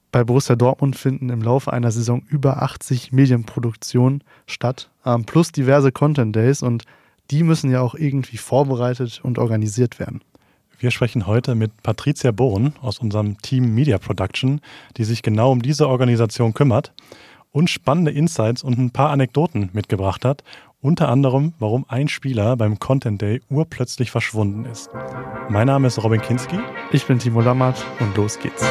Bei Borussia Dortmund finden im Laufe einer Saison über 80 Medienproduktionen statt, plus diverse Content Days, und die müssen ja auch irgendwie vorbereitet und organisiert werden. Wir sprechen heute mit Patricia Bohn aus unserem Team Media Production, die sich genau um diese Organisation kümmert und spannende Insights und ein paar Anekdoten mitgebracht hat. Unter anderem, warum ein Spieler beim Content Day urplötzlich verschwunden ist. Mein Name ist Robin Kinski. Ich bin Timo Lammert und los geht's.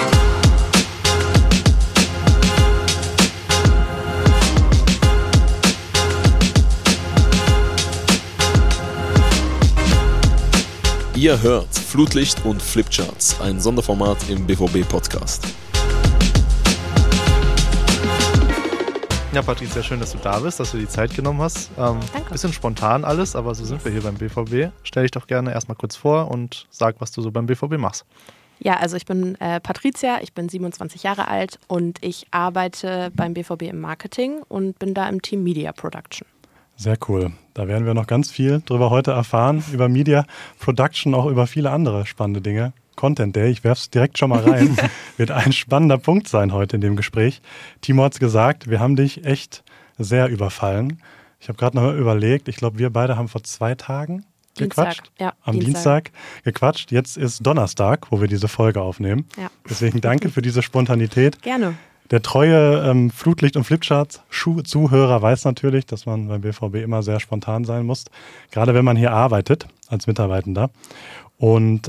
Ihr hört Flutlicht und Flipcharts, ein Sonderformat im BVB-Podcast. Ja, Patricia, schön, dass du da bist, dass du die Zeit genommen hast. Danke. Bisschen spontan alles, aber so sind wir hier beim BVB. Stell dich doch gerne erstmal kurz vor und sag, was du so beim BVB machst. Ja, also ich bin Patricia, ich bin 27 Jahre alt und ich arbeite beim BVB im Marketing und bin da im Team Media Production. Sehr cool. Da werden wir noch ganz viel drüber heute erfahren, über Media Production, auch über viele andere spannende Dinge. Content Day, ich werfe es direkt schon mal rein, wird ein spannender Punkt sein heute in dem Gespräch. Timo hat es gesagt, wir haben dich echt sehr überfallen. Ich habe gerade noch mal überlegt, ich glaube, wir beide haben vor 2 Tagen gequatscht. Am Dienstag gequatscht. Jetzt ist Donnerstag, wo wir diese Folge aufnehmen. Ja. Deswegen danke für diese Spontanität. Gerne. Der treue Flutlicht- und Flipcharts-Zuhörer weiß natürlich, dass man beim BVB immer sehr spontan sein muss. Gerade wenn man hier arbeitet als Mitarbeitender. Und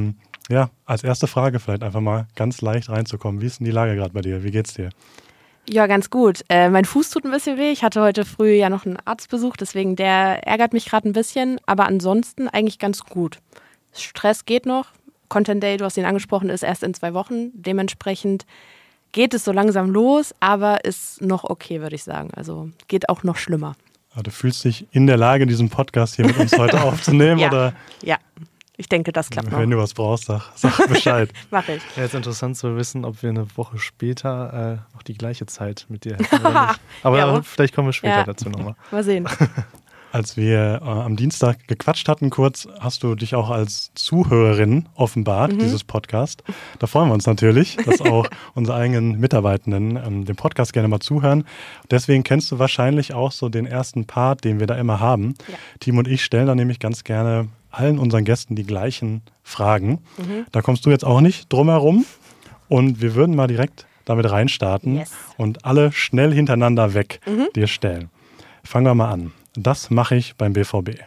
als erste Frage vielleicht einfach mal ganz leicht reinzukommen. Wie ist denn die Lage gerade bei dir? Wie geht's dir? Ja, ganz gut. Mein Fuß tut ein bisschen weh. Ich hatte heute früh ja noch einen Arztbesuch, deswegen der ärgert mich gerade ein bisschen. Aber ansonsten eigentlich ganz gut. Stress geht noch. Content Day, du hast ihn angesprochen, ist erst in 2 Wochen. Dementsprechend geht es so langsam los, aber ist noch okay, würde ich sagen. Also geht auch noch schlimmer. Aber du fühlst dich in der Lage, diesen Podcast hier mit uns heute aufzunehmen? Ja. Oder? Ja, ich denke, das klappt noch. Wenn du was brauchst, sag Bescheid. Mach ich. Ja, jetzt interessant zu wissen, ob wir eine Woche später noch die gleiche Zeit mit dir hätten oder nicht. Aber Ja, vielleicht kommen wir später dazu nochmal. Mal sehen. Als wir am Dienstag gequatscht hatten kurz, hast du dich auch als Zuhörerin offenbart, dieses Podcast. Da freuen wir uns natürlich, dass auch unsere eigenen Mitarbeitenden den Podcast gerne mal zuhören. Deswegen kennst du wahrscheinlich auch so den ersten Part, den wir da immer haben. Ja. Timo und ich stellen da nämlich ganz gerne allen unseren Gästen die gleichen Fragen. Da kommst du jetzt auch nicht drum herum. Und wir würden mal direkt damit reinstarten und alle schnell hintereinander weg dir stellen. Fangen wir mal an. Das mache ich beim BVB.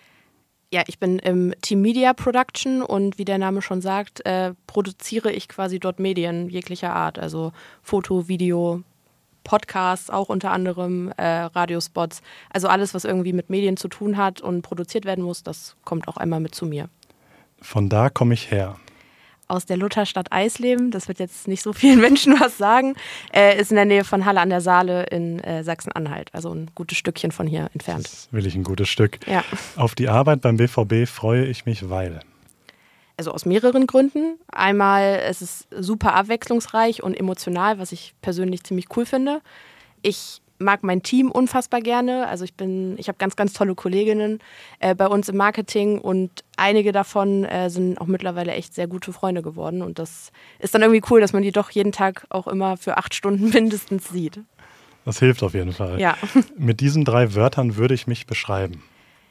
Ja, ich bin im Team Media Production und wie der Name schon sagt, produziere ich quasi dort Medien jeglicher Art. Also Foto, Video, Podcasts auch unter anderem, Radiospots. Also alles, was irgendwie mit Medien zu tun hat und produziert werden muss, das kommt auch einmal mit zu mir. Von da komme ich her. Aus der Lutherstadt Eisleben, das wird jetzt nicht so vielen Menschen was sagen, ist in der Nähe von Halle an der Saale in Sachsen-Anhalt, also ein gutes Stückchen von hier entfernt. Das will ich ein gutes Stück. Ja. Auf die Arbeit beim BVB freue ich mich, weil? Also aus mehreren Gründen. Einmal, es ist super abwechslungsreich und emotional, was ich persönlich ziemlich cool finde. Ich mag mein Team unfassbar gerne. Also ich habe ganz, ganz tolle Kolleginnen bei uns im Marketing und einige davon sind auch mittlerweile echt sehr gute Freunde geworden. Und das ist dann irgendwie cool, dass man die doch jeden Tag auch immer für 8 Stunden mindestens sieht. Das hilft auf jeden Fall. Ja. Mit diesen 3 Wörtern würde ich mich beschreiben.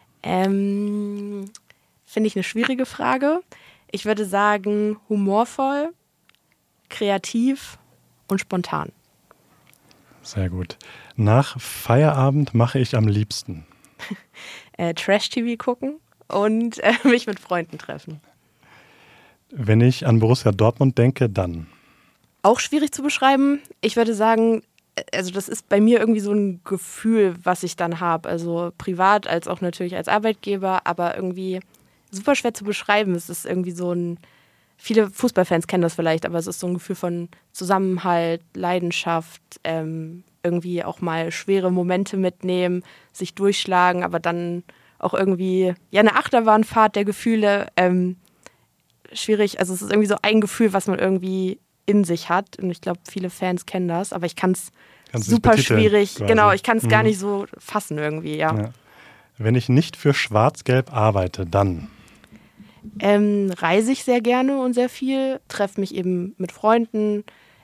Finde ich eine schwierige Frage. Ich würde sagen humorvoll, kreativ und spontan. Sehr gut. Nach Feierabend mache ich am liebsten Trash-TV gucken und mich mit Freunden treffen. Wenn ich an Borussia Dortmund denke, dann? Auch schwierig zu beschreiben. Ich würde sagen, also das ist bei mir irgendwie so ein Gefühl, was ich dann habe. Also privat als auch natürlich als Arbeitgeber, aber irgendwie super schwer zu beschreiben. Es ist irgendwie so ein, viele Fußballfans kennen das vielleicht, aber es ist so ein Gefühl von Zusammenhalt, Leidenschaft, irgendwie auch mal schwere Momente mitnehmen, sich durchschlagen, aber dann auch irgendwie, ja, eine Achterbahnfahrt der Gefühle, schwierig. Also es ist irgendwie so ein Gefühl, was man irgendwie in sich hat und ich glaube, viele Fans kennen das, aber ich kann es super schwierig, quasi. Genau, ich kann es gar nicht so fassen irgendwie, ja. Wenn ich nicht für Schwarz-Gelb arbeite, dann? Reise ich sehr gerne und sehr viel, treffe mich eben mit Freunden,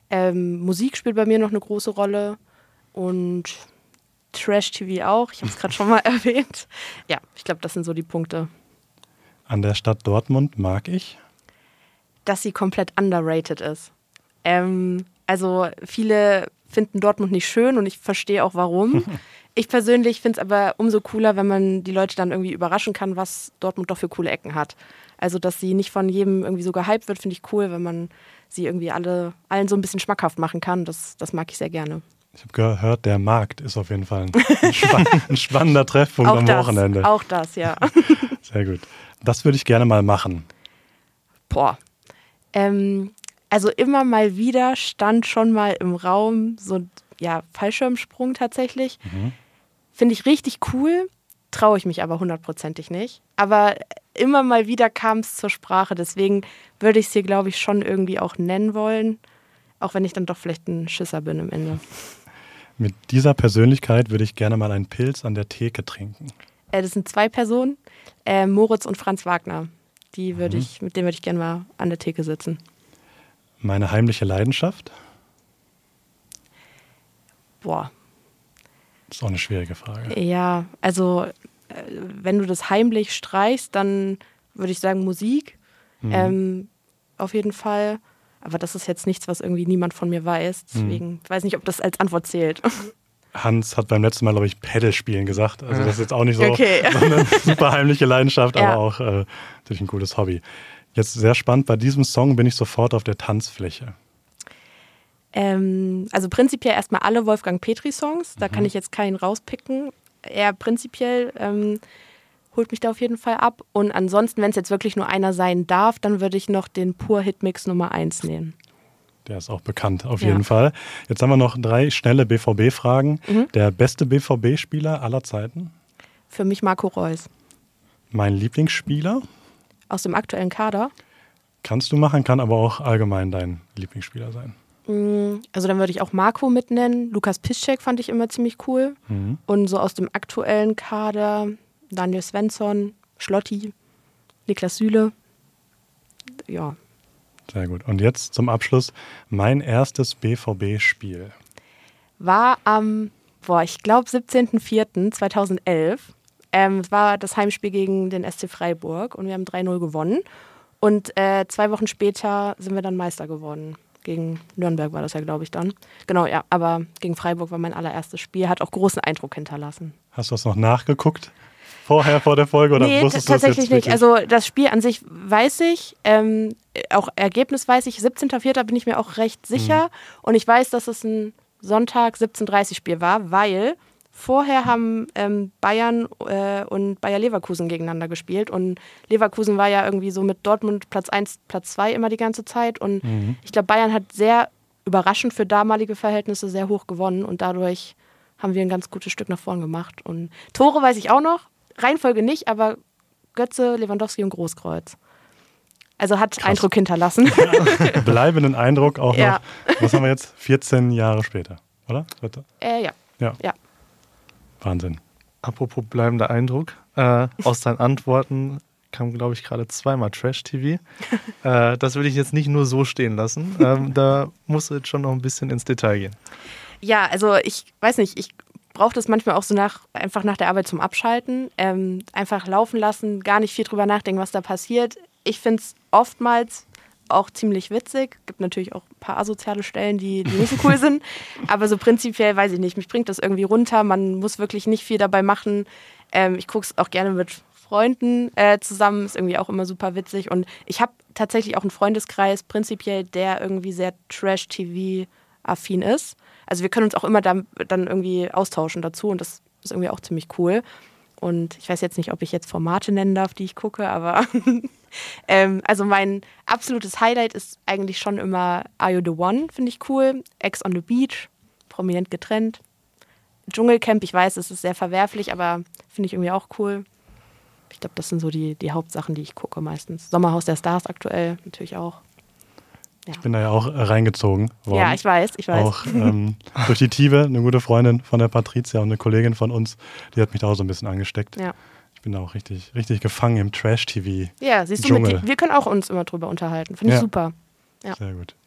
Musik spielt bei mir noch eine große Rolle und Trash-TV auch. Ich habe es gerade schon mal erwähnt. Ja, ich glaube, das sind so die Punkte. An der Stadt Dortmund mag ich? Dass sie komplett underrated ist. Also viele finden Dortmund nicht schön und ich verstehe auch warum. Ich persönlich finde es aber umso cooler, wenn man die Leute dann irgendwie überraschen kann, was Dortmund doch für coole Ecken hat. Also, dass sie nicht von jedem irgendwie so gehypt wird, finde ich cool, wenn man sie irgendwie allen so ein bisschen schmackhaft machen kann. Das mag ich sehr gerne. Ich habe gehört, der Markt ist auf jeden Fall ein spannender Treffpunkt am Wochenende. Auch das, ja. Sehr gut. Das würde ich gerne mal machen. Boah. Also immer mal wieder stand schon mal im Raum so ein Fallschirmsprung tatsächlich. Finde ich richtig cool, traue ich mich aber 100%ig nicht. Aber immer mal wieder kam es zur Sprache, deswegen würde ich es hier, glaube ich, schon irgendwie auch nennen wollen, auch wenn ich dann doch vielleicht ein Schisser bin am Ende. Mit dieser Persönlichkeit würde ich gerne mal einen Pilz an der Theke trinken. Das sind 2 Personen, Moritz und Franz Wagner. Mit denen würde ich gerne mal an der Theke sitzen. Meine heimliche Leidenschaft? Boah. Das ist auch eine schwierige Frage. Ja, also wenn du das heimlich streichst, dann würde ich sagen Musik. Auf jeden Fall. Aber das ist jetzt nichts, was irgendwie niemand von mir weiß. Deswegen weiß nicht, ob das als Antwort zählt. Hans hat beim letzten Mal, glaube ich, Pedal spielen gesagt. Also das ist jetzt auch nicht so eine super heimliche Leidenschaft, aber auch natürlich ein cooles Hobby. Jetzt sehr spannend, bei diesem Song bin ich sofort auf der Tanzfläche. Also prinzipiell erstmal alle Wolfgang Petri-Songs. Da kann ich jetzt keinen rauspicken. Eher prinzipiell holt mich da auf jeden Fall ab. Und ansonsten, wenn es jetzt wirklich nur einer sein darf, dann würde ich noch den Pur-Hitmix Nummer 1 nehmen. Der ist auch bekannt, auf jeden Fall. Jetzt haben wir noch 3 schnelle BVB-Fragen. Der beste BVB-Spieler aller Zeiten? Für mich Marco Reus. Mein Lieblingsspieler? Aus dem aktuellen Kader? Kannst du machen, kann aber auch allgemein dein Lieblingsspieler sein. Also dann würde ich auch Marco mitnennen. Lukas Piszczek fand ich immer ziemlich cool. Und so aus dem aktuellen Kader Daniel Svensson, Schlotti, Niklas Süle. Ja. Sehr gut. Und jetzt zum Abschluss mein erstes BVB-Spiel. War am, ich glaube 17.04.2011. Es war das Heimspiel gegen den SC Freiburg und wir haben 3-0 gewonnen. Und 2 Wochen später sind wir dann Meister geworden. Gegen Nürnberg war das ja, glaube ich, dann. Genau, ja, aber gegen Freiburg war mein allererstes Spiel. Hat auch großen Eindruck hinterlassen. Hast du das noch nachgeguckt? Vor der Folge? Oder nee, wusstest du das tatsächlich nicht. Also das Spiel an sich weiß ich, auch Ergebnis weiß ich. 17.04. bin ich mir auch recht sicher. Und ich weiß, dass es ein Sonntag 17:30 Spiel war, weil vorher haben Bayern und Bayer Leverkusen gegeneinander gespielt. Und Leverkusen war ja irgendwie so mit Dortmund Platz 1, Platz 2 immer die ganze Zeit. Und ich glaube, Bayern hat sehr überraschend für damalige Verhältnisse sehr hoch gewonnen. Und dadurch haben wir ein ganz gutes Stück nach vorn gemacht. Und Tore weiß ich auch noch. Reihenfolge nicht, aber Götze, Lewandowski und Großkreuz. Also hat krass. Eindruck hinterlassen. Ja. Bleibenden Eindruck auch noch. Was haben wir jetzt? 14 Jahre später, oder? Ja. Wahnsinn. Apropos bleibender Eindruck. Aus deinen Antworten kam, glaube ich, gerade 2-mal Trash-TV. Das will ich jetzt nicht nur so stehen lassen. Da musst du jetzt schon noch ein bisschen ins Detail gehen. Ja, also ich weiß nicht, ich brauche das manchmal auch so einfach nach der Arbeit zum Abschalten. Einfach laufen lassen, gar nicht viel drüber nachdenken, was da passiert. Ich finde es oftmals auch ziemlich witzig. Gibt natürlich auch ein paar asoziale Stellen, die nicht so cool sind. Aber so prinzipiell, weiß ich nicht, mich bringt das irgendwie runter. Man muss wirklich nicht viel dabei machen. Ich gucke es auch gerne mit Freunden zusammen. Ist irgendwie auch immer super witzig. Und ich habe tatsächlich auch einen Freundeskreis, prinzipiell, der irgendwie sehr Trash-TV-affin ist. Also wir können uns auch immer dann irgendwie austauschen dazu. Und das ist irgendwie auch ziemlich cool. Und ich weiß jetzt nicht, ob ich jetzt Formate nennen darf, die ich gucke, aber also mein absolutes Highlight ist eigentlich schon immer Are You The One, finde ich cool. Ex on the Beach, prominent getrennt. Dschungelcamp, ich weiß, es ist sehr verwerflich, aber finde ich irgendwie auch cool. Ich glaube, das sind so die Hauptsachen, die ich gucke meistens. Sommerhaus der Stars aktuell natürlich auch. Ja. Ich bin da ja auch reingezogen worden. Ja, ich weiß. Auch durch die Tive, eine gute Freundin von der Patricia und eine Kollegin von uns, die hat mich da auch so ein bisschen angesteckt. Ja. Ich bin da auch richtig gefangen im Trash-TV. Ja, siehst du, wir können auch uns immer drüber unterhalten. Finde ich super. Ja. Sehr gut.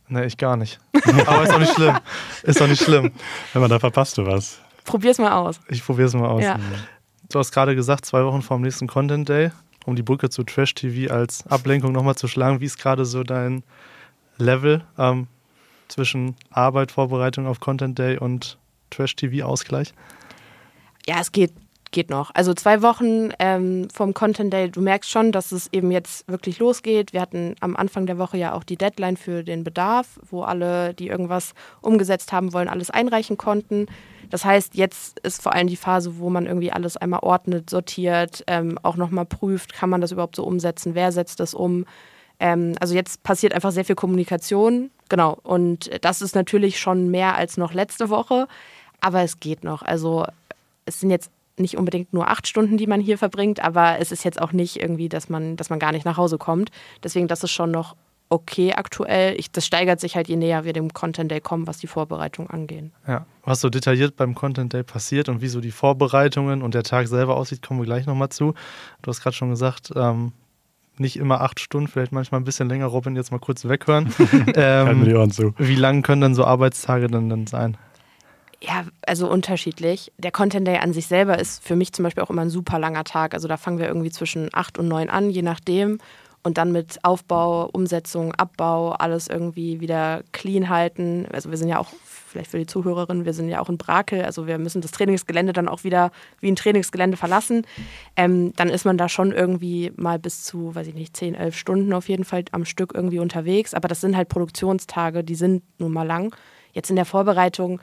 Nee, ich gar nicht. Aber ist doch nicht schlimm. Ist doch nicht schlimm. Wenn man da verpasst du was. Probier's mal aus. Ich probier's mal aus. Ja. Du hast gerade gesagt, 2 Wochen vor dem nächsten Content Day, um die Brücke zu Trash TV als Ablenkung nochmal zu schlagen. Wie ist gerade so dein Level zwischen Arbeit, Vorbereitung auf Content Day und Trash TV Ausgleich? Ja, es geht noch. Also 2 Wochen vom Content Day, du merkst schon, dass es eben jetzt wirklich losgeht. Wir hatten am Anfang der Woche ja auch die Deadline für den Bedarf, wo alle, die irgendwas umgesetzt haben wollen, alles einreichen konnten. Das heißt, jetzt ist vor allem die Phase, wo man irgendwie alles einmal ordnet, sortiert, auch nochmal prüft, kann man das überhaupt so umsetzen, wer setzt das um. Also jetzt passiert einfach sehr viel Kommunikation, genau. Und das ist natürlich schon mehr als noch letzte Woche, aber es geht noch. Also es sind jetzt nicht unbedingt nur 8 Stunden, die man hier verbringt, aber es ist jetzt auch nicht irgendwie, dass man gar nicht nach Hause kommt. Deswegen, das ist schon noch okay aktuell. Das steigert sich halt, je näher wir dem Content Day kommen, was die Vorbereitung angeht. Ja, was so detailliert beim Content Day passiert und wie so die Vorbereitungen und der Tag selber aussieht, kommen wir gleich nochmal zu. Du hast gerade schon gesagt, nicht immer 8 Stunden, vielleicht manchmal ein bisschen länger. Robin, jetzt mal kurz weghören. Halten wir die Ohren zu. Wie lang können dann so Arbeitstage dann sein? Ja, also unterschiedlich. Der Content Day an sich selber ist für mich zum Beispiel auch immer ein super langer Tag. Also da fangen wir irgendwie zwischen 8 und 9 an, je nachdem. Und dann mit Aufbau, Umsetzung, Abbau, alles irgendwie wieder clean halten. Also wir sind ja auch, vielleicht für die Zuhörerinnen, wir sind ja auch in Brakel. Also wir müssen das Trainingsgelände dann auch wieder wie ein Trainingsgelände verlassen. Dann ist man da schon irgendwie mal bis zu, 10, 11 Stunden auf jeden Fall am Stück irgendwie unterwegs. Aber das sind halt Produktionstage, die sind nun mal lang. Jetzt in der Vorbereitung,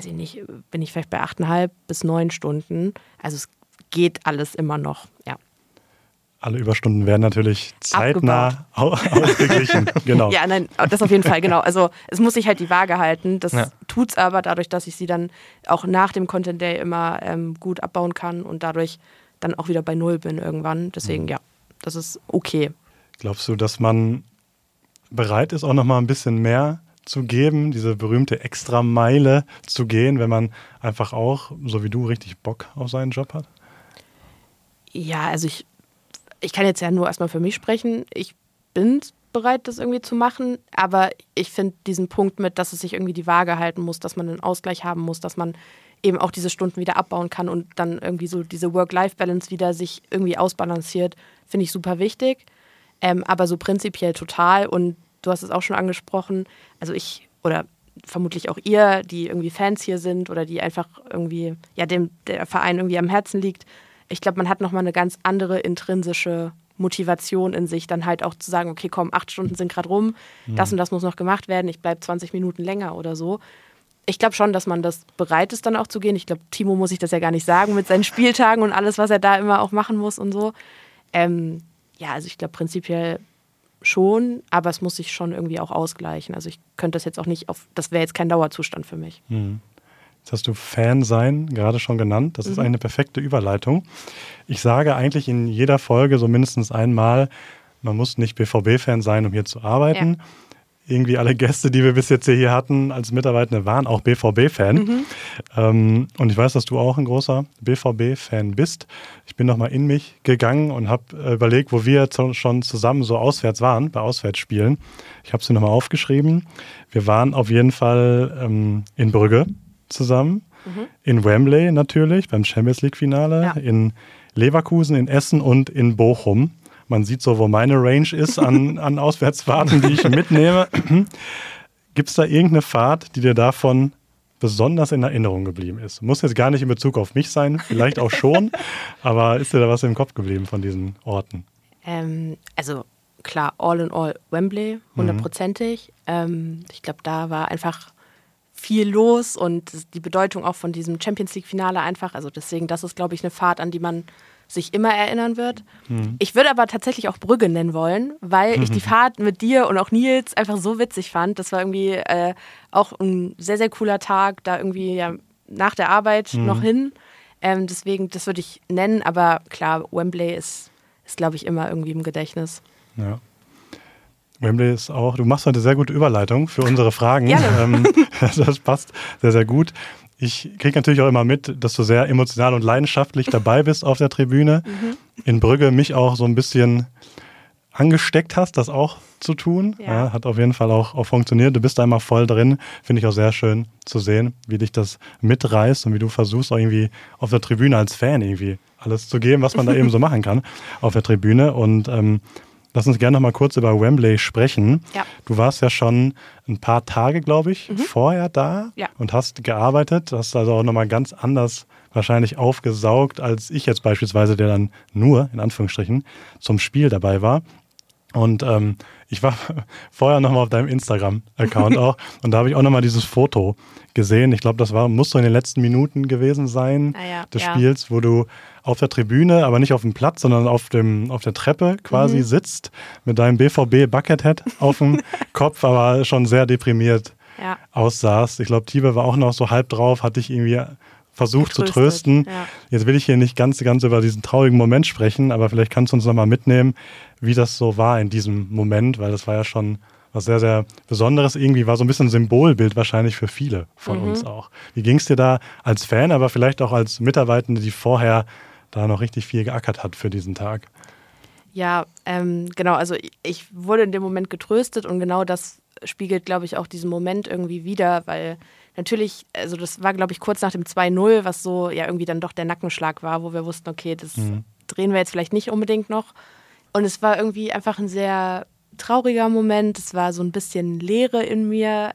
bin ich vielleicht bei 8,5 bis 9 Stunden. Also es geht alles immer noch, ja. Alle Überstunden werden natürlich zeitnah ausgeglichen. Genau. Ja, nein, das auf jeden Fall, genau. Also es muss sich halt die Waage halten. Das tut's aber dadurch, dass ich sie dann auch nach dem Content Day immer gut abbauen kann und dadurch dann auch wieder bei 0 bin irgendwann. Deswegen, ja, das ist okay. Glaubst du, dass man bereit ist, auch nochmal ein bisschen mehr zu geben, diese berühmte Extrameile zu gehen, wenn man einfach auch, so wie du, richtig Bock auf seinen Job hat? Ja, also ich kann jetzt ja nur erstmal für mich sprechen. Ich bin bereit, das irgendwie zu machen, aber ich finde diesen Punkt mit, dass es sich irgendwie die Waage halten muss, dass man einen Ausgleich haben muss, dass man eben auch diese Stunden wieder abbauen kann und dann irgendwie so diese Work-Life-Balance wieder sich irgendwie ausbalanciert, finde ich super wichtig. Aber so prinzipiell total, und du hast es auch schon angesprochen, also ich oder vermutlich auch ihr, die irgendwie Fans hier sind oder die einfach irgendwie, ja, der Verein irgendwie am Herzen liegt, ich glaube, man hat nochmal eine ganz andere intrinsische Motivation in sich, dann halt auch zu sagen, okay, komm, 8 Stunden sind gerade rum, das und das muss noch gemacht werden, ich bleibe 20 Minuten länger oder so. Ich glaube schon, dass man das bereit ist, dann auch zu gehen. Ich glaube, Timo muss ich das ja gar nicht sagen mit seinen Spieltagen und alles, was er da immer auch machen muss und so. Ja, also ich glaube prinzipiell schon, aber es muss sich schon irgendwie auch ausgleichen. Also ich könnte das jetzt auch nicht das wäre jetzt kein Dauerzustand für mich. Jetzt hast du Fan sein gerade schon genannt. Das ist eine perfekte Überleitung. Ich sage eigentlich in jeder Folge so mindestens einmal, man muss nicht BVB-Fan sein, um hier zu arbeiten. Ja. Irgendwie alle Gäste, die wir bis jetzt hier hatten als Mitarbeitende, waren auch BVB-Fan. Und ich weiß, dass du auch ein großer BVB-Fan bist. Ich bin nochmal in mich gegangen und habe überlegt, wo wir schon zusammen so auswärts waren, bei Auswärtsspielen. Ich habe es mir nochmal aufgeschrieben. Wir waren auf jeden Fall in Brügge zusammen, in Wembley natürlich, beim Champions-League-Finale, in Leverkusen, in Essen und in Bochum. Man sieht so, wo meine Range ist an Auswärtsfahrten, die ich mitnehme. Gibt es da irgendeine Fahrt, die dir davon besonders in Erinnerung geblieben ist? Muss jetzt gar nicht in Bezug auf mich sein, vielleicht auch schon, aber ist dir da was im Kopf geblieben von diesen Orten? Also klar, all in all Wembley, 100%ig. Ich glaube, da war einfach viel los und die Bedeutung auch von diesem Champions-League-Finale einfach. Also deswegen, das ist, glaube ich, eine Fahrt, an die man sich immer erinnern wird. Ich würde aber tatsächlich auch Brügge nennen wollen, weil ich die Fahrt mit dir und auch Nils einfach so witzig fand. Das war irgendwie auch ein sehr, sehr cooler Tag, da irgendwie nach der Arbeit noch hin. Deswegen, das würde ich nennen, aber klar, Wembley ist glaube ich, immer irgendwie im Gedächtnis. Ja. Wembley ist auch, du machst heute eine sehr gute Überleitung für unsere Fragen. Das passt sehr, sehr gut. Ich kriege natürlich auch immer mit, dass du sehr emotional und leidenschaftlich dabei bist auf der Tribüne. In Brügge mich auch so ein bisschen angesteckt hast, das auch zu tun. Ja, hat auf jeden Fall auch funktioniert. Du bist da immer voll drin. Finde ich auch sehr schön zu sehen, wie dich das mitreißt und wie du versuchst, auch irgendwie auf der Tribüne als Fan irgendwie alles zu geben, was man da eben so machen kann auf der Tribüne. Und lass uns gerne noch mal kurz über Wembley sprechen. Ja. Du warst ja schon ein paar Tage, glaube ich, vorher da und hast gearbeitet. Hast also auch noch mal ganz anders wahrscheinlich aufgesaugt, als ich jetzt beispielsweise, der dann nur, in Anführungsstrichen, zum Spiel dabei war. Und ich war vorher nochmal auf deinem Instagram-Account auch und da habe ich auch nochmal dieses Foto gesehen. Ich glaube, muss so in den letzten Minuten gewesen sein des Spiels, wo du auf der Tribüne, aber nicht auf dem Platz, sondern auf der Treppe quasi sitzt mit deinem BVB-Buckethead auf dem Kopf, aber schon sehr deprimiert aussahst. Ich glaube, Tibe war auch noch so halb drauf, hat dich irgendwie versucht zu trösten. Ja. Jetzt will ich hier nicht ganz über diesen traurigen Moment sprechen, aber vielleicht kannst du uns nochmal mitnehmen, wie das so war in diesem Moment, weil das war ja schon was sehr, sehr Besonderes. Irgendwie war so ein bisschen ein Symbolbild wahrscheinlich für viele von uns auch. Wie ging es dir da als Fan, aber vielleicht auch als Mitarbeitende, die vorher da noch richtig viel geackert hat für diesen Tag? Ja, genau. Also ich wurde in dem Moment getröstet und genau das spiegelt, glaube ich, auch diesen Moment irgendwie wider, weil natürlich, also das war, glaube ich, kurz nach dem 2-0, was so ja irgendwie dann doch der Nackenschlag war, wo wir wussten, okay, das drehen wir jetzt vielleicht nicht unbedingt noch. Und es war irgendwie einfach ein sehr trauriger Moment. Es war so ein bisschen Leere in mir.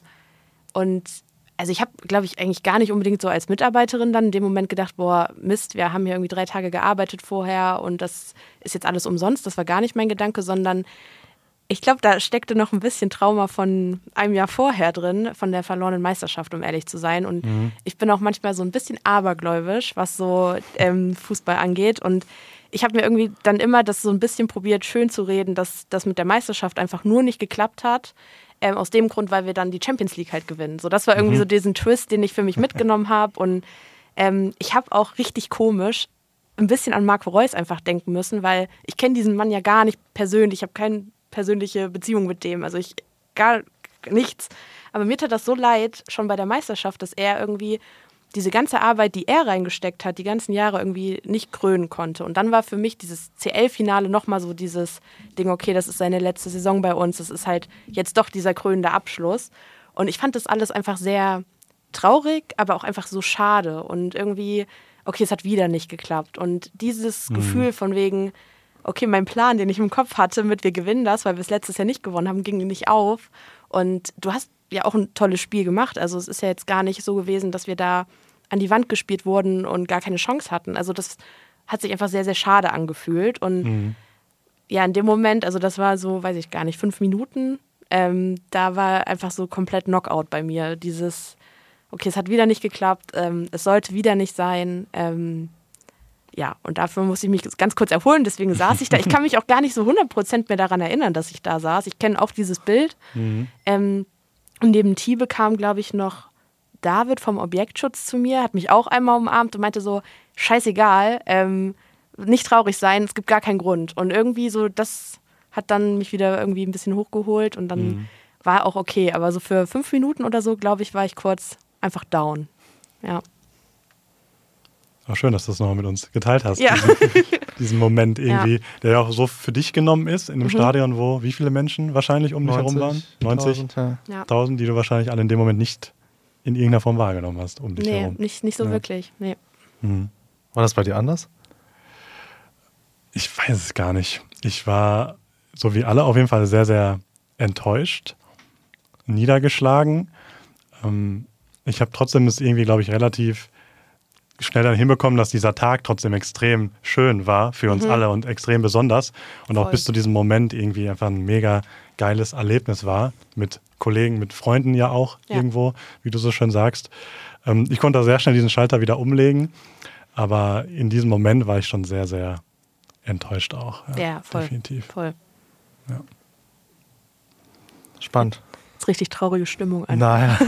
Und also ich habe, glaube ich, eigentlich gar nicht unbedingt so als Mitarbeiterin dann in dem Moment gedacht, boah, Mist, wir haben hier irgendwie 3 Tage gearbeitet vorher und das ist jetzt alles umsonst. Das war gar nicht mein Gedanke, sondern ich glaube, da steckte noch ein bisschen Trauma von einem Jahr vorher drin, von der verlorenen Meisterschaft, um ehrlich zu sein. Und ich bin auch manchmal so ein bisschen abergläubisch, was so Fußball angeht. Und ich habe mir irgendwie dann immer das so ein bisschen probiert, schön zu reden, dass das mit der Meisterschaft einfach nur nicht geklappt hat. Aus dem Grund, weil wir dann die Champions League halt gewinnen. So, das war irgendwie so diesen Twist, den ich für mich mitgenommen habe. Und ich habe auch richtig komisch ein bisschen an Marco Reus einfach denken müssen, weil ich kenne diesen Mann ja gar nicht persönlich. Ich habe keine persönliche Beziehung mit dem. Also ich gar nichts. Aber mir tat das so leid, schon bei der Meisterschaft, dass er irgendwie diese ganze Arbeit, die er reingesteckt hat, die ganzen Jahre irgendwie nicht krönen konnte. Und dann war für mich dieses CL-Finale nochmal so dieses Ding, okay, das ist seine letzte Saison bei uns, das ist halt jetzt doch dieser krönende Abschluss. Und ich fand das alles einfach sehr traurig, aber auch einfach so schade. Und irgendwie, okay, es hat wieder nicht geklappt. Und dieses Gefühl von wegen, okay, mein Plan, den ich im Kopf hatte, mit wir gewinnen das, weil wir es letztes Jahr nicht gewonnen haben, ging nicht auf. Und du hast ja auch ein tolles Spiel gemacht. Also es ist ja jetzt gar nicht so gewesen, dass wir da an die Wand gespielt wurden und gar keine Chance hatten. Also das hat sich einfach sehr, sehr schade angefühlt. Und ja, in dem Moment, also das war so, weiß ich gar nicht, 5 Minuten, da war einfach so komplett Knockout bei mir. Dieses, okay, es hat wieder nicht geklappt, es sollte wieder nicht sein. Ja, und dafür musste ich mich ganz kurz erholen, deswegen saß ich da. Ich kann mich auch gar nicht so 100% mehr daran erinnern, dass ich da saß. Ich kenne auch dieses Bild. Und neben Tibe kam, glaube ich, noch David vom Objektschutz zu mir, hat mich auch einmal umarmt und meinte so, scheißegal, nicht traurig sein, es gibt gar keinen Grund. Und irgendwie so, das hat dann mich wieder irgendwie ein bisschen hochgeholt und dann war auch okay. Aber so für 5 Minuten oder so, glaube ich, war ich kurz einfach down. Ja. Auch schön, dass du das nochmal mit uns geteilt hast, diesen Moment irgendwie, der ja auch so für dich genommen ist, in einem Stadion, wo wie viele Menschen wahrscheinlich um dich herum waren? 90.000, die du wahrscheinlich alle in dem Moment nicht in irgendeiner Form wahrgenommen hast um dich herum. Nicht so wirklich. Nee. War das bei dir anders? Ich weiß es gar nicht. Ich war, so wie alle, auf jeden Fall sehr, sehr enttäuscht, niedergeschlagen. Ich habe trotzdem es irgendwie, glaube ich, relativ schnell dann hinbekommen, dass dieser Tag trotzdem extrem schön war für uns alle und extrem besonders. Und auch bis zu diesem Moment irgendwie einfach ein mega geiles Erlebnis war. Mit Kollegen, mit Freunden ja auch irgendwo, wie du so schön sagst. Ich konnte da sehr schnell diesen Schalter wieder umlegen. Aber in diesem Moment war ich schon sehr, sehr enttäuscht auch. Ja, voll. Definitiv. Voll. Ja. Spannend. Das ist richtig traurige Stimmung. Naja.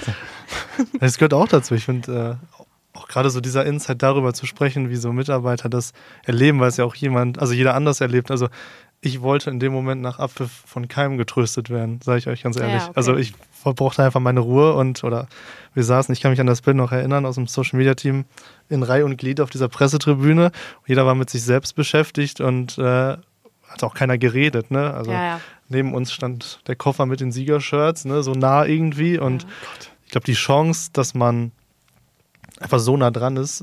Es gehört auch dazu. Ich finde auch gerade so dieser Insight darüber zu sprechen, wie so Mitarbeiter das erleben, weil es ja auch jeder anders erlebt. Also ich wollte in dem Moment nach Abpfiff von keinem getröstet werden, sage ich euch ganz ehrlich. Ja, okay. Also ich brauchte einfach meine Ruhe oder wir saßen, ich kann mich an das Bild noch erinnern, aus dem Social-Media-Team in Reihe und Glied auf dieser Pressetribüne. Jeder war mit sich selbst beschäftigt und hat auch keiner geredet, ne? Also neben uns stand der Koffer mit den Siegershirts, ne? So nah irgendwie. Und ich glaube, die Chance, dass man einfach so nah dran ist,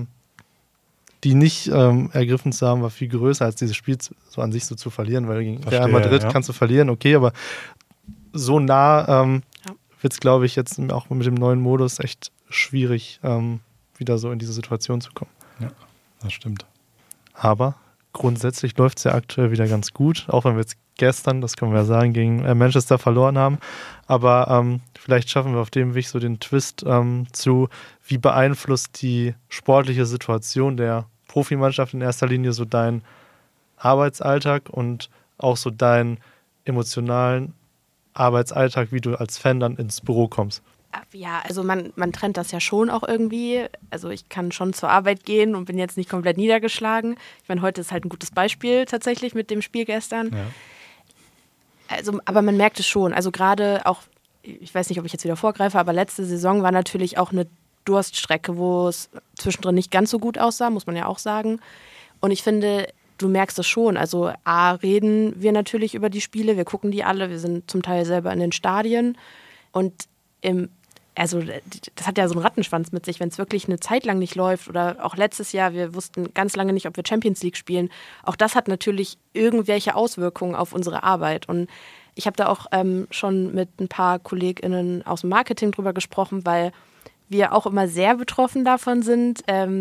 die nicht ergriffen zu haben, war viel größer, als dieses Spiel so an sich so zu verlieren, weil gegen Real Madrid kannst du verlieren, okay, aber so nah wird es, glaube ich, jetzt auch mit dem neuen Modus echt schwierig, wieder so in diese Situation zu kommen. Ja, das stimmt. Aber grundsätzlich läuft es ja aktuell wieder ganz gut, auch wenn wir jetzt gestern, das können wir ja sagen, gegen Manchester verloren haben. Aber vielleicht schaffen wir auf dem Weg so den Twist zu, wie beeinflusst die sportliche Situation der Profimannschaft in erster Linie so deinen Arbeitsalltag und auch so deinen emotionalen Arbeitsalltag, wie du als Fan dann ins Büro kommst. Ja, also man trennt das ja schon auch irgendwie. Also ich kann schon zur Arbeit gehen und bin jetzt nicht komplett niedergeschlagen. Ich meine, heute ist halt ein gutes Beispiel tatsächlich mit dem Spiel gestern. Ja. Also, aber man merkt es schon. Also gerade auch, ich weiß nicht, ob ich jetzt wieder vorgreife, aber letzte Saison war natürlich auch eine Durststrecke, wo es zwischendrin nicht ganz so gut aussah, muss man ja auch sagen. Und ich finde, du merkst es schon. Also reden wir natürlich über die Spiele, wir gucken die alle, wir sind zum Teil selber in den Stadien. Und das hat ja so einen Rattenschwanz mit sich, wenn es wirklich eine Zeit lang nicht läuft oder auch letztes Jahr, wir wussten ganz lange nicht, ob wir Champions League spielen. Auch das hat natürlich irgendwelche Auswirkungen auf unsere Arbeit. Und ich habe da auch schon mit ein paar KollegInnen aus dem Marketing drüber gesprochen, weil wir auch immer sehr betroffen davon sind,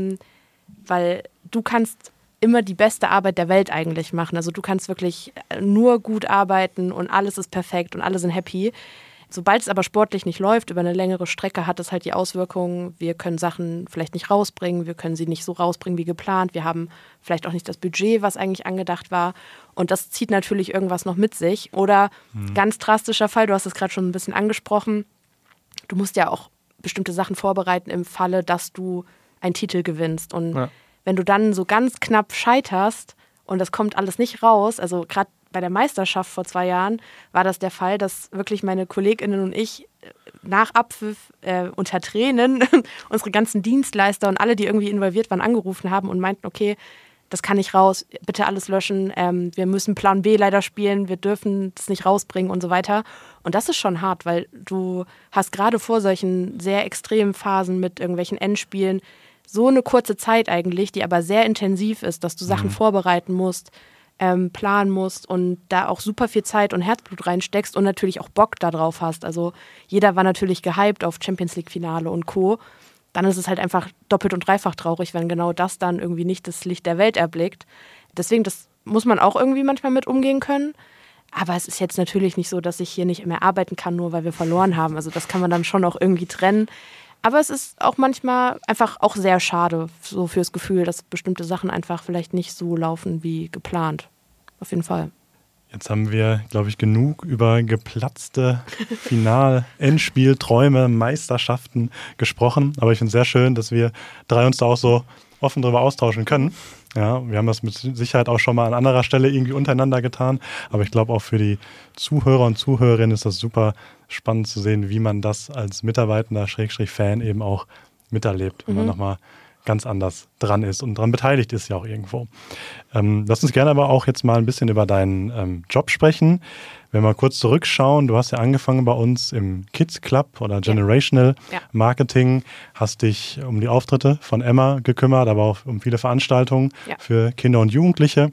weil du kannst immer die beste Arbeit der Welt eigentlich machen. Also du kannst wirklich nur gut arbeiten und alles ist perfekt und alle sind happy. Sobald es aber sportlich nicht läuft, über eine längere Strecke, hat es halt die Auswirkungen, wir können Sachen vielleicht nicht rausbringen, wir können sie nicht so rausbringen wie geplant, wir haben vielleicht auch nicht das Budget, was eigentlich angedacht war und das zieht natürlich irgendwas noch mit sich. Oder ganz drastischer Fall, du hast es gerade schon ein bisschen angesprochen, du musst ja auch bestimmte Sachen vorbereiten im Falle, dass du einen Titel gewinnst und wenn du dann so ganz knapp scheiterst und das kommt alles nicht raus, also gerade bei der Meisterschaft vor 2 Jahren war das der Fall, dass wirklich meine KollegInnen und ich nach Abpfiff unter Tränen unsere ganzen Dienstleister und alle, die irgendwie involviert waren, angerufen haben und meinten, okay, das kann nicht raus, bitte alles löschen, wir müssen Plan B leider spielen, wir dürfen das nicht rausbringen und so weiter. Und das ist schon hart, weil du hast gerade vor solchen sehr extremen Phasen mit irgendwelchen Endspielen so eine kurze Zeit eigentlich, die aber sehr intensiv ist, dass du Sachen vorbereiten musst, planen musst und da auch super viel Zeit und Herzblut reinsteckst und natürlich auch Bock darauf hast. Also jeder war natürlich gehypt auf Champions-League-Finale und Co. Dann ist es halt einfach doppelt und dreifach traurig, wenn genau das dann irgendwie nicht das Licht der Welt erblickt. Deswegen, das muss man auch irgendwie manchmal mit umgehen können. Aber es ist jetzt natürlich nicht so, dass ich hier nicht mehr arbeiten kann, nur weil wir verloren haben. Also das kann man dann schon auch irgendwie trennen. Aber es ist auch manchmal einfach auch sehr schade, so fürs Gefühl, dass bestimmte Sachen einfach vielleicht nicht so laufen wie geplant. Auf jeden Fall. Jetzt haben wir, glaube ich, genug über geplatzte Final-Endspiel, Träume, Meisterschaften gesprochen. Aber ich finde es sehr schön, dass wir 3 uns da auch so offen darüber austauschen können. Ja, wir haben das mit Sicherheit auch schon mal an anderer Stelle irgendwie untereinander getan. Aber ich glaube auch für die Zuhörer und Zuhörerinnen ist das super spannend zu sehen, wie man das als Mitarbeitender /Fan eben auch miterlebt, wenn man nochmal ganz anders dran ist und dran beteiligt ist ja auch irgendwo. Lass uns gerne aber auch jetzt mal ein bisschen über deinen Job sprechen. Wenn wir mal kurz zurückschauen, du hast ja angefangen bei uns im Kids Club oder Generational Marketing, hast dich um die Auftritte von Emma gekümmert, aber auch um viele Veranstaltungen für Kinder und Jugendliche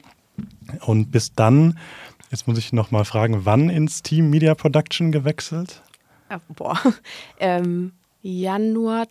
und bist dann, jetzt muss ich noch mal fragen, wann ins Team Media Production gewechselt? Januar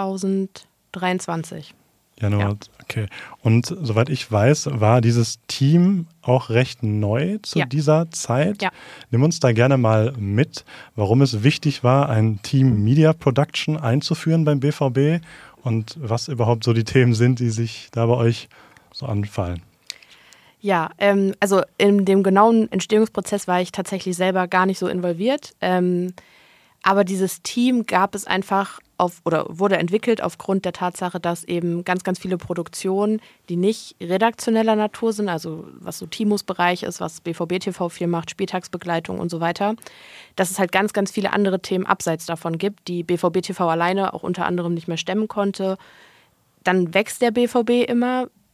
2023. Januar, okay. Und soweit ich weiß, war dieses Team auch recht neu zu dieser Zeit. Ja. Nimm uns da gerne mal mit, warum es wichtig war, ein Team Media Production einzuführen beim BVB und was überhaupt so die Themen sind, die sich da bei euch so anfallen. Ja, also in dem genauen Entstehungsprozess war ich tatsächlich selber gar nicht so involviert. Aber dieses Team gab es einfach wurde entwickelt aufgrund der Tatsache, dass eben ganz, ganz viele Produktionen, die nicht redaktioneller Natur sind, also was so Timos Bereich ist, was BVB TV viel macht, Spieltagsbegleitung und so weiter, dass es halt ganz, ganz viele andere Themen abseits davon gibt, die BVB TV alleine auch unter anderem nicht mehr stemmen konnte. Dann wächst der BVB immer.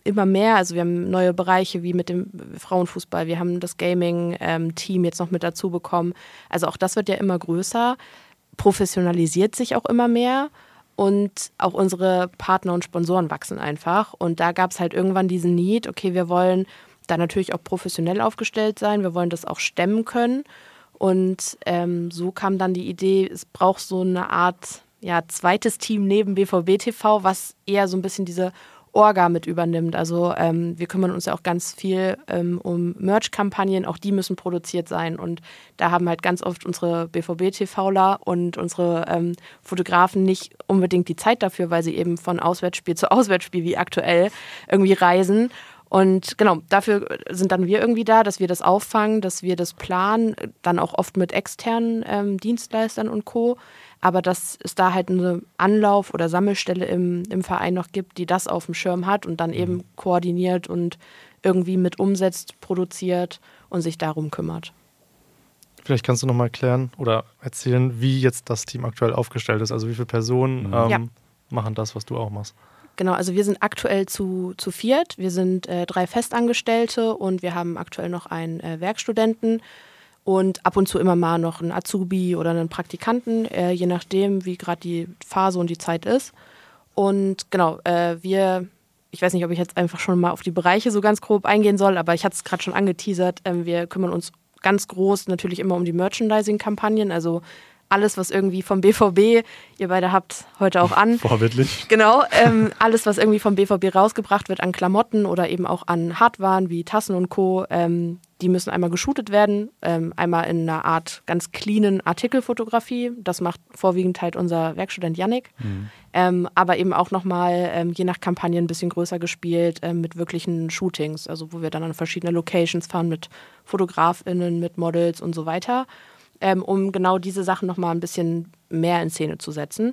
immer mehr. Also wir haben neue Bereiche wie mit dem Frauenfußball. Wir haben das Gaming-Team jetzt noch mit dazu bekommen. Also auch das wird ja immer größer, professionalisiert sich auch immer mehr. Und auch unsere Partner und Sponsoren wachsen einfach. Und da gab es halt irgendwann diesen Need, okay, wir wollen da natürlich auch professionell aufgestellt sein, wir wollen das auch stemmen können. Und so kam dann die Idee, es braucht so eine Art zweites Team neben BVB TV, was eher so ein bisschen diese Orga mit übernimmt. Also wir kümmern uns ja auch ganz viel um Merch-Kampagnen, auch die müssen produziert sein. Und da haben halt ganz oft unsere BVB-TVler und unsere Fotografen nicht unbedingt die Zeit dafür, weil sie eben von Auswärtsspiel zu Auswärtsspiel wie aktuell irgendwie reisen. Und genau, dafür sind dann wir irgendwie da, dass wir das auffangen, dass wir das planen, dann auch oft mit externen Dienstleistern und Co., aber dass es da halt eine Anlauf- oder Sammelstelle im Verein noch gibt, die das auf dem Schirm hat und dann eben koordiniert und irgendwie mit umsetzt, produziert und sich darum kümmert. Vielleicht kannst du nochmal erklären oder erzählen, wie jetzt das Team aktuell aufgestellt ist. Also wie viele Personen machen das, was du auch machst? Genau, also wir sind aktuell zu viert. Wir sind 3 Festangestellte und wir haben aktuell noch einen Werkstudenten. Und ab und zu immer mal noch einen Azubi oder einen Praktikanten, je nachdem, wie gerade die Phase und die Zeit ist. Und genau, ich weiß nicht, ob ich jetzt einfach schon mal auf die Bereiche so ganz grob eingehen soll, aber ich hatte es gerade schon angeteasert. Wir kümmern uns ganz groß natürlich immer um die Merchandising-Kampagnen, also alles, was irgendwie vom BVB, ihr beide habt heute auch an. Vorbildlich. Genau, alles, was irgendwie vom BVB rausgebracht wird an Klamotten oder eben auch an Hardwaren wie Tassen und Co., die müssen einmal geshootet werden, einmal in einer Art ganz cleanen Artikelfotografie. Das macht vorwiegend halt unser Werkstudent Yannick. Aber eben auch nochmal je nach Kampagne ein bisschen größer gespielt mit wirklichen Shootings, also wo wir dann an verschiedene Locations fahren mit FotografInnen, mit Models und so weiter, um genau diese Sachen nochmal ein bisschen mehr in Szene zu setzen.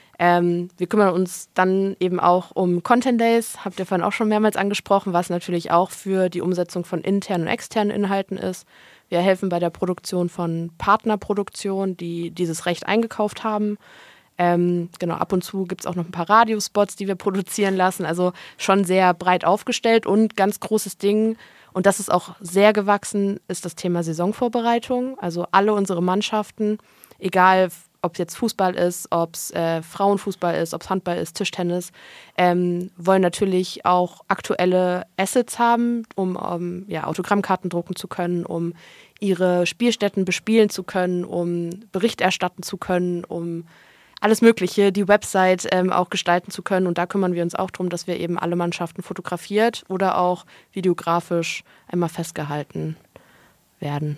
Wir kümmern uns dann eben auch um Content Days, habt ihr vorhin auch schon mehrmals angesprochen, was natürlich auch für die Umsetzung von internen und externen Inhalten ist. Wir helfen bei der Produktion von Partnerproduktionen, die dieses Recht eingekauft haben. Genau, ab und zu gibt es auch noch ein paar Radiospots, die wir produzieren lassen. Also schon sehr breit aufgestellt und ganz großes Ding, und das ist auch sehr gewachsen, ist das Thema Saisonvorbereitung. Also alle unsere Mannschaften, egal ob es jetzt Fußball ist, ob es Frauenfußball ist, ob es Handball ist, Tischtennis, wollen natürlich auch aktuelle Assets haben, um Autogrammkarten drucken zu können, um ihre Spielstätten bespielen zu können, um Bericht erstatten zu können, um alles Mögliche, die Website auch gestalten zu können. Und da kümmern wir uns auch darum, dass wir eben alle Mannschaften fotografiert oder auch videografisch einmal festgehalten werden.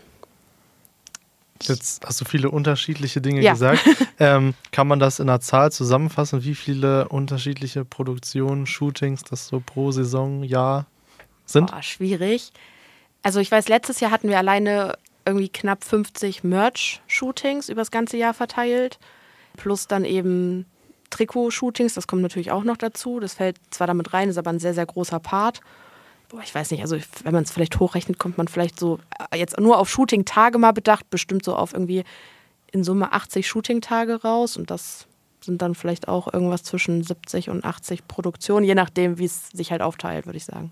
Jetzt hast du viele unterschiedliche Dinge gesagt. Kann man das in einer Zahl zusammenfassen, wie viele unterschiedliche Produktionen, Shootings das so pro Saison, Jahr sind? Schwierig. Also ich weiß, letztes Jahr hatten wir alleine irgendwie knapp 50 Merch-Shootings übers ganze Jahr verteilt. Plus dann eben Trikot-Shootings, das kommt natürlich auch noch dazu. Das fällt zwar damit rein, ist aber ein sehr, sehr großer Part. Ich weiß nicht, also wenn man es vielleicht hochrechnet, kommt man vielleicht so, jetzt nur auf Shooting-Tage mal bedacht, bestimmt so auf irgendwie in Summe 80 Shooting-Tage raus. Und das sind dann vielleicht auch irgendwas zwischen 70 und 80 Produktionen, je nachdem, wie es sich halt aufteilt, würde ich sagen.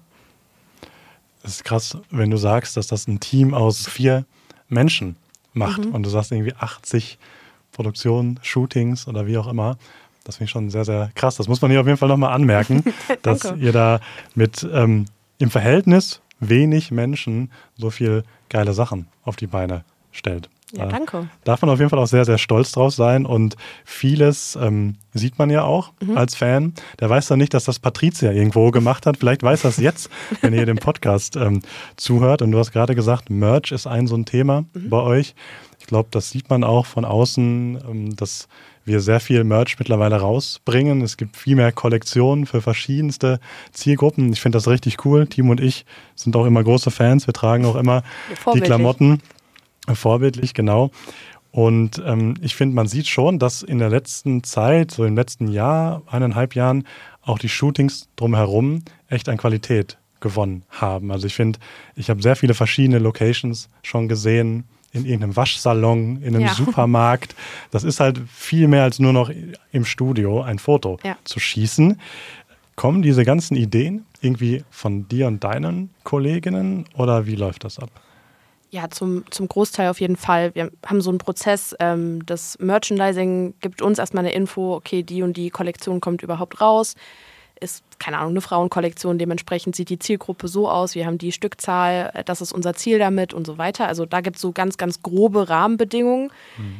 Das ist krass, wenn du sagst, dass das ein Team aus 4 Menschen macht und du sagst irgendwie 80 Produktionen, Shootings oder wie auch immer. Das finde ich schon sehr, sehr krass. Das muss man hier auf jeden Fall nochmal anmerken, dass ihr da mit im Verhältnis wenig Menschen so viel geile Sachen auf die Beine stellt. Ja, danke. Darf man auf jeden Fall auch sehr, sehr stolz drauf sein und vieles sieht man ja auch als Fan. Der weiß dann nicht, dass das Patricia irgendwo gemacht hat. Vielleicht weiß das jetzt, wenn ihr dem Podcast zuhört. Und du hast gerade gesagt, Merch ist so ein Thema bei euch. Ich glaube, das sieht man auch von außen, dass wir sehr viel Merch mittlerweile rausbringen. Es gibt viel mehr Kollektionen für verschiedenste Zielgruppen. Ich finde das richtig cool. Timo und ich sind auch immer große Fans. Wir tragen auch immer die Klamotten. Vorbildlich, genau. Und ich finde, man sieht schon, dass in der letzten Zeit, so im letzten Jahr, 1,5 Jahren, auch die Shootings drumherum echt an Qualität gewonnen haben. Also ich finde, ich habe sehr viele verschiedene Locations schon gesehen, in irgendeinem Waschsalon, in einem Supermarkt. Das ist halt viel mehr als nur noch im Studio ein Foto zu schießen. kommen diese ganzen Ideen irgendwie von dir und deinen Kolleginnen oder wie läuft das ab? Ja, zum Großteil auf jeden Fall. Wir haben so einen Prozess, das Merchandising gibt uns erstmal eine Info, okay, die und die Kollektion kommt überhaupt raus. Ist, keine Ahnung, eine Frauenkollektion, dementsprechend sieht die Zielgruppe so aus, wir haben die Stückzahl, das ist unser Ziel damit und so weiter. Also da gibt es so ganz, ganz grobe Rahmenbedingungen.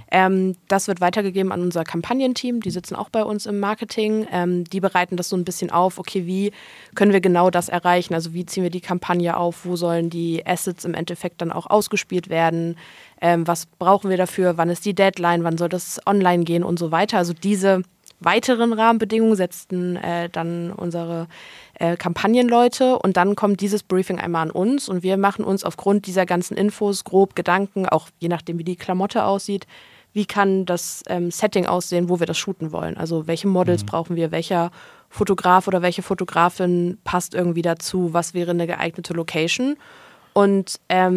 Das wird weitergegeben an unser Kampagnenteam, die sitzen auch bei uns im Marketing. Die bereiten das so ein bisschen auf, okay, wie können wir genau das erreichen? Also wie ziehen wir die Kampagne auf, wo sollen die Assets im Endeffekt dann auch ausgespielt werden? Was brauchen wir dafür, wann ist die Deadline, wann soll das online gehen und so weiter. Also diese weiteren Rahmenbedingungen setzten dann unsere Kampagnenleute und dann kommt dieses Briefing einmal an uns und wir machen uns aufgrund dieser ganzen Infos grob Gedanken, auch je nachdem wie die Klamotte aussieht, wie kann das Setting aussehen, wo wir das shooten wollen. Also welche Models brauchen wir, welcher Fotograf oder welche Fotografin passt irgendwie dazu, was wäre eine geeignete Location und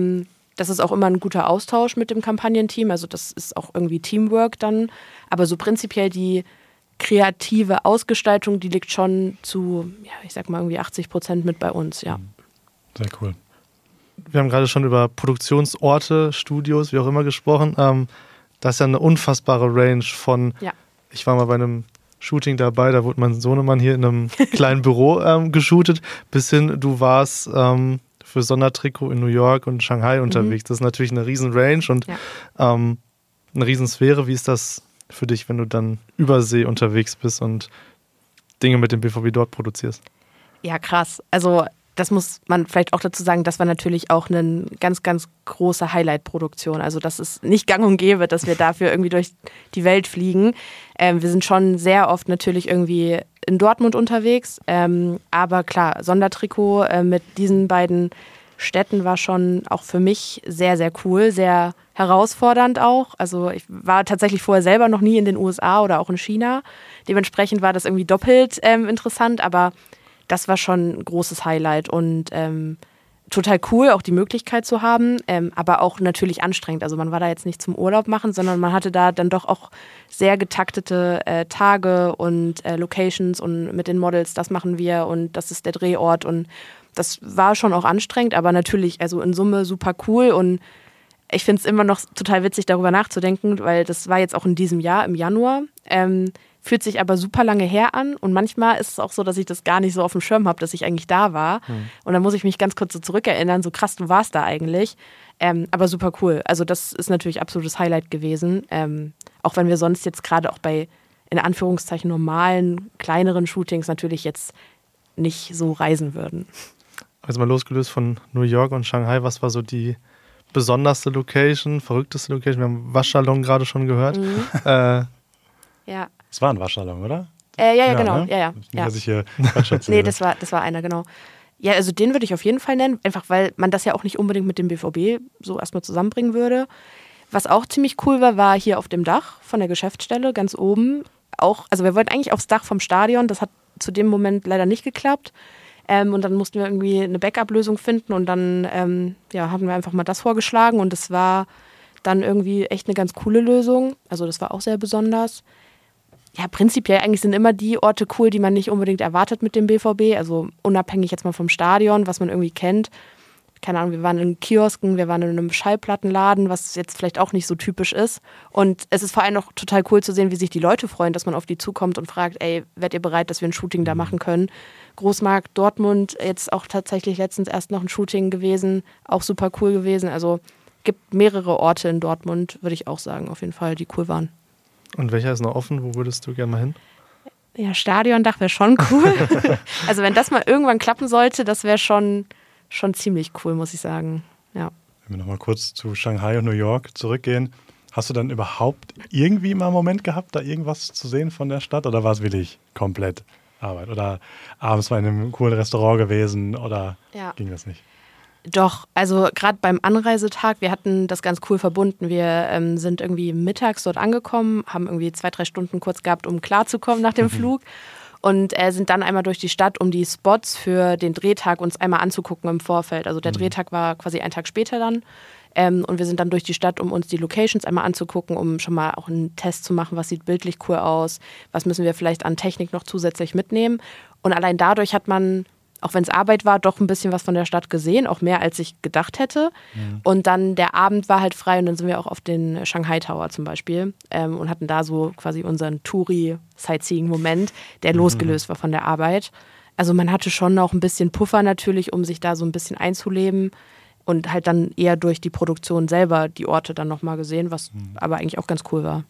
das ist auch immer ein guter Austausch mit dem Kampagnenteam, also das ist auch irgendwie Teamwork dann, aber so prinzipiell die kreative Ausgestaltung, die liegt schon zu, ja, ich sag mal irgendwie 80% mit bei uns, ja. Sehr cool. Wir haben gerade schon über Produktionsorte, Studios, wie auch immer gesprochen. Das ist ja eine unfassbare Range von, ich war mal bei einem Shooting dabei, da wurde mein Sohnemann hier in einem kleinen Büro geshootet, bis hin, du warst für Sondertrikot in New York und Shanghai unterwegs. Das ist natürlich eine riesen Range und eine riesen Sphäre. Wie ist das für dich, wenn du dann übersee unterwegs bist und Dinge mit dem BVB dort produzierst? Ja, krass. Also das muss man vielleicht auch dazu sagen, das war natürlich auch eine ganz, ganz große Highlight-Produktion. Also das ist nicht gang und gäbe, dass wir dafür irgendwie durch die Welt fliegen. Wir sind schon sehr oft natürlich irgendwie in Dortmund unterwegs. Aber klar, Sondertrikot mit diesen beiden Städten war schon auch für mich sehr, sehr cool, sehr herausfordernd auch. Also ich war tatsächlich vorher selber noch nie in den USA oder auch in China. Dementsprechend war das irgendwie doppelt interessant, aber das war schon ein großes Highlight und total cool, auch die Möglichkeit zu haben, aber auch natürlich anstrengend. Also man war da jetzt nicht zum Urlaub machen, sondern man hatte da dann doch auch sehr getaktete Tage und Locations und mit den Models, das machen wir und das ist der Drehort und das war schon auch anstrengend, aber natürlich, also in Summe super cool und ich finde es immer noch total witzig, darüber nachzudenken, weil das war jetzt auch in diesem Jahr, im Januar, fühlt sich aber super lange her an und manchmal ist es auch so, dass ich das gar nicht so auf dem Schirm habe, dass ich eigentlich da war und dann muss ich mich ganz kurz so zurückerinnern, so krass, du warst da eigentlich, aber super cool. Also das ist natürlich absolutes Highlight gewesen, auch wenn wir sonst jetzt gerade auch bei, in Anführungszeichen, normalen, kleineren Shootings natürlich jetzt nicht so reisen würden. Also mal losgelöst von New York und Shanghai, was war so die besonderste Location, verrückteste Location? Wir haben Waschsalon gerade schon gehört. Ja. Es war ein Waschsalon, oder? Ja, genau. Ne? Ja. Dass ich hier Quatsch erzähle. Nee, das war einer, genau. Ja, also den würde ich auf jeden Fall nennen, einfach weil man das ja auch nicht unbedingt mit dem BVB so erstmal zusammenbringen würde. Was auch ziemlich cool war hier auf dem Dach von der Geschäftsstelle, ganz oben. Auch, also wir wollten eigentlich aufs Dach vom Stadion, das hat zu dem Moment leider nicht geklappt. Und dann mussten wir irgendwie eine Backup-Lösung finden und dann haben wir einfach mal das vorgeschlagen und das war dann irgendwie echt eine ganz coole Lösung. Also das war auch sehr besonders. Ja, prinzipiell eigentlich sind immer die Orte cool, die man nicht unbedingt erwartet mit dem BVB. Also unabhängig jetzt mal vom Stadion, was man irgendwie kennt. Keine Ahnung, wir waren in Kiosken, wir waren in einem Schallplattenladen, was jetzt vielleicht auch nicht so typisch ist. Und es ist vor allem auch total cool zu sehen, wie sich die Leute freuen, dass man auf die zukommt und fragt, ey, werdet ihr bereit, dass wir ein Shooting da machen können? Großmarkt Dortmund, jetzt auch tatsächlich letztens erst noch ein Shooting gewesen, auch super cool gewesen. Also gibt mehrere Orte in Dortmund, würde ich auch sagen, auf jeden Fall, die cool waren. Und welcher ist noch offen? Wo würdest du gerne mal hin? Ja, Stadiondach wäre schon cool. Also wenn das mal irgendwann klappen sollte, das wäre schon ziemlich cool, muss ich sagen. Ja. Wenn wir nochmal kurz zu Shanghai und New York zurückgehen, hast du dann überhaupt irgendwie mal einen Moment gehabt, da irgendwas zu sehen von der Stadt? Oder war es wirklich komplett Arbeit? Oder abends mal in einem coolen Restaurant gewesen? Oder ging das nicht? Doch, also gerade beim Anreisetag, wir hatten das ganz cool verbunden. Wir sind irgendwie mittags dort angekommen, haben irgendwie 2-3 Stunden kurz gehabt, um klarzukommen nach dem Flug. und sind dann einmal durch die Stadt, um die Spots für den Drehtag uns einmal anzugucken im Vorfeld. Also der Drehtag war quasi einen Tag später dann. Und wir sind dann durch die Stadt, um uns die Locations einmal anzugucken, um schon mal auch einen Test zu machen, was sieht bildlich cool aus, was müssen wir vielleicht an Technik noch zusätzlich mitnehmen. Und allein dadurch hat man, auch wenn es Arbeit war, doch ein bisschen was von der Stadt gesehen, auch mehr als ich gedacht hätte. Und dann der Abend war halt frei und dann sind wir auch auf den Shanghai Tower zum Beispiel und hatten da so quasi unseren Touri-Sightseeing-Moment, der losgelöst war von der Arbeit. Also man hatte schon noch ein bisschen Puffer natürlich, um sich da so ein bisschen einzuleben. Und halt dann eher durch die Produktion selber die Orte dann nochmal gesehen, was aber eigentlich auch ganz cool war.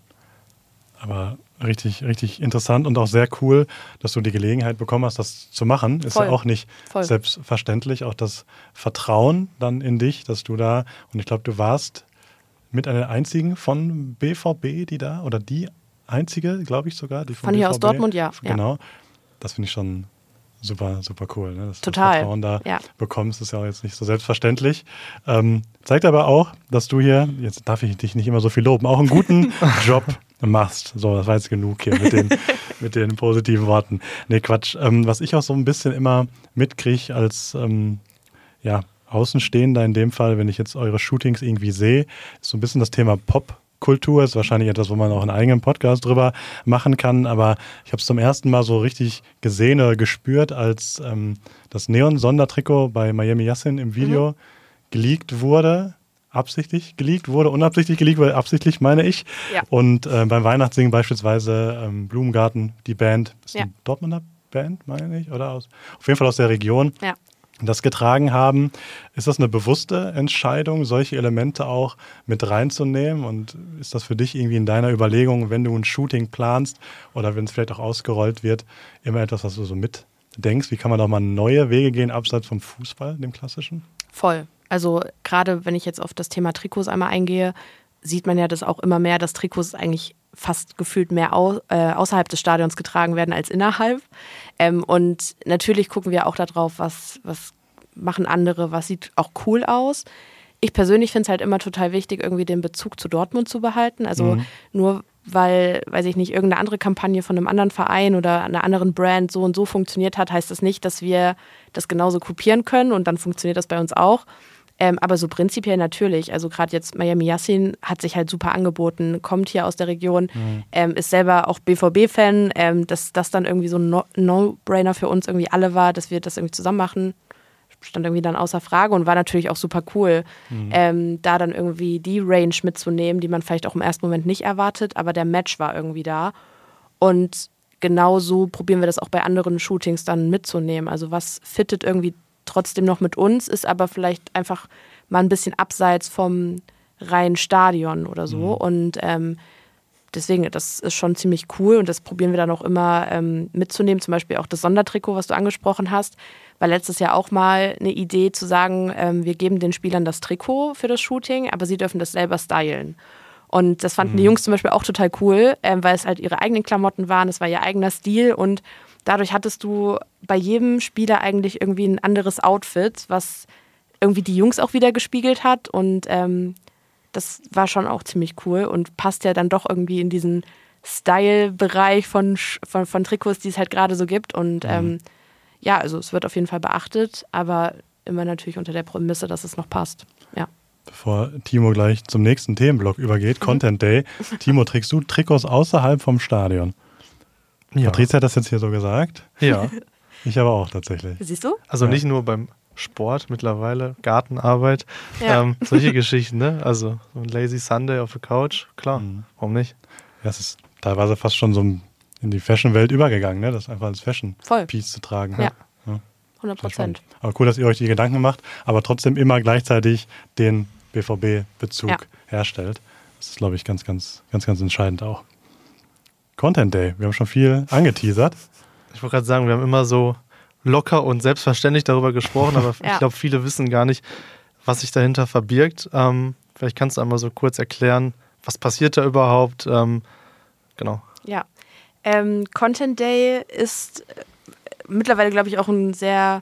Aber richtig, richtig interessant und auch sehr cool, dass du die Gelegenheit bekommen hast, das zu machen. Ist ja auch nicht selbstverständlich. Auch das Vertrauen dann in dich, dass du da, und ich glaube, du warst mit einer einzigen von BVB, die da, oder die einzige, glaube ich sogar. Die von hier BVB. Aus Dortmund, ja. Genau. Das finde ich schon super, super cool, ne? Dass Total. du das Vertrauen da bekommst, ist ja auch jetzt nicht so selbstverständlich. Zeigt aber auch, dass du hier, jetzt darf ich dich nicht immer so viel loben, auch einen guten Job machst. So, das war jetzt genug hier mit den positiven Worten. Nee, Quatsch. Was ich auch so ein bisschen immer mitkriege als Außenstehender in dem Fall, wenn ich jetzt eure Shootings irgendwie sehe, ist so ein bisschen das Thema Popkultur. Ist wahrscheinlich etwas, wo man auch einen eigenen Podcast drüber machen kann, aber ich habe es zum ersten Mal so richtig gesehen oder gespürt, als das Neon-Sondertrikot bei Miami Yassin im Video geleakt wurde. Absichtlich geleakt wurde, unabsichtlich geleakt wurde, absichtlich meine ich. Ja. Und beim Weihnachtssingen beispielsweise Blumengarten, die Band, ist eine Dortmunder Band, meine ich, oder auf jeden Fall aus der Region, das getragen haben. Ist das eine bewusste Entscheidung, solche Elemente auch mit reinzunehmen? Und ist das für dich irgendwie in deiner Überlegung, wenn du ein Shooting planst oder wenn es vielleicht auch ausgerollt wird, immer etwas, was du so mitdenkst? Wie kann man da mal neue Wege gehen, abseits vom Fußball, dem klassischen? Voll. Also gerade wenn ich jetzt auf das Thema Trikots einmal eingehe, sieht man ja das auch immer mehr, dass Trikots eigentlich fast gefühlt mehr außerhalb des Stadions getragen werden als innerhalb. Und natürlich gucken wir auch darauf, was machen andere, was sieht auch cool aus. Ich persönlich finde es halt immer total wichtig, irgendwie den Bezug zu Dortmund zu behalten. Also nur weil, weiß ich nicht, irgendeine andere Kampagne von einem anderen Verein oder einer anderen Brand so und so funktioniert hat, heißt das nicht, dass wir das genauso kopieren können und dann funktioniert das bei uns auch. Aber so prinzipiell natürlich. Also gerade jetzt Miami Yassin hat sich halt super angeboten, kommt hier aus der Region, ist selber auch BVB-Fan, dass das dann irgendwie so ein No-Brainer für uns irgendwie alle war, dass wir das irgendwie zusammen machen, stand irgendwie dann außer Frage und war natürlich auch super cool, da dann irgendwie die Range mitzunehmen, die man vielleicht auch im ersten Moment nicht erwartet, aber der Match war irgendwie da. Und genau so probieren wir das auch bei anderen Shootings dann mitzunehmen. Also was fittet irgendwie trotzdem noch mit uns, ist aber vielleicht einfach mal ein bisschen abseits vom reinen Stadion oder so. Und deswegen, das ist schon ziemlich cool und das probieren wir dann auch immer mitzunehmen. Zum Beispiel auch das Sondertrikot, was du angesprochen hast, war letztes Jahr auch mal eine Idee zu sagen, wir geben den Spielern das Trikot für das Shooting, aber sie dürfen das selber stylen. Und das fanden die Jungs zum Beispiel auch total cool, weil es halt ihre eigenen Klamotten waren, es war ihr eigener Stil und dadurch hattest du bei jedem Spieler eigentlich irgendwie ein anderes Outfit, was irgendwie die Jungs auch wieder gespiegelt hat und das war schon auch ziemlich cool und passt ja dann doch irgendwie in diesen Style-Bereich von Trikots, die es halt gerade so gibt und also es wird auf jeden Fall beachtet, aber immer natürlich unter der Prämisse, dass es noch passt, ja. Bevor Timo gleich zum nächsten Themenblock übergeht, Content Day. Timo, trägst du Trikots außerhalb vom Stadion? Ja. Patricia hat das jetzt hier so gesagt. Ja. Ich aber auch tatsächlich. Siehst du? Also nicht nur beim Sport mittlerweile, Gartenarbeit, solche Geschichten, ne? Also so ein Lazy Sunday auf der Couch, klar, warum nicht? Ja, es ist teilweise fast schon so in die Fashion-Welt übergegangen, ne? Das einfach als Fashion-Piece zu tragen. Ja, 100%. Aber cool, dass ihr euch die Gedanken macht, aber trotzdem immer gleichzeitig den BVB-Bezug herstellt. Das ist, glaube ich, ganz, ganz, ganz, ganz entscheidend auch. Content Day, wir haben schon viel angeteasert. Ich wollte gerade sagen, wir haben immer so locker und selbstverständlich darüber gesprochen, aber ich glaube, viele wissen gar nicht, was sich dahinter verbirgt. Vielleicht kannst du einmal so kurz erklären, was passiert da überhaupt? Genau. Ja, Content Day ist mittlerweile, glaube ich, auch ein sehr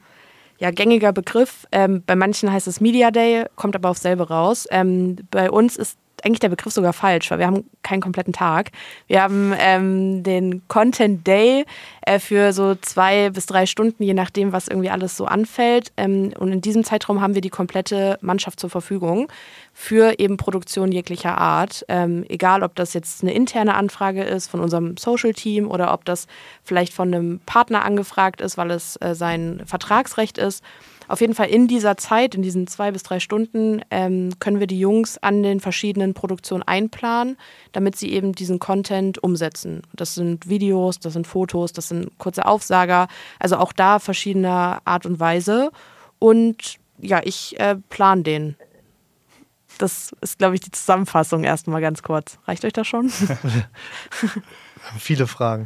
gängiger Begriff. Bei manchen heißt es Media Day, kommt aber auf selbe raus. Bei uns ist eigentlich der Begriff sogar falsch, weil wir haben keinen kompletten Tag. Wir haben den Content Day für so 2 bis 3 Stunden, je nachdem, was irgendwie alles so anfällt. Und in diesem Zeitraum haben wir die komplette Mannschaft zur Verfügung für eben Produktion jeglicher Art. Egal, ob das jetzt eine interne Anfrage ist von unserem Social-Team oder ob das vielleicht von einem Partner angefragt ist, weil es sein Vertragsrecht ist. Auf jeden Fall in dieser Zeit, in diesen 2 bis 3 Stunden, können wir die Jungs an den verschiedenen Produktionen einplanen, damit sie eben diesen Content umsetzen. Das sind Videos, das sind Fotos, das sind kurze Aufsager, also auch da verschiedener Art und Weise. Und ja, ich plane den. Das ist, glaube ich, die Zusammenfassung erstmal ganz kurz. Reicht euch das schon? Viele Fragen.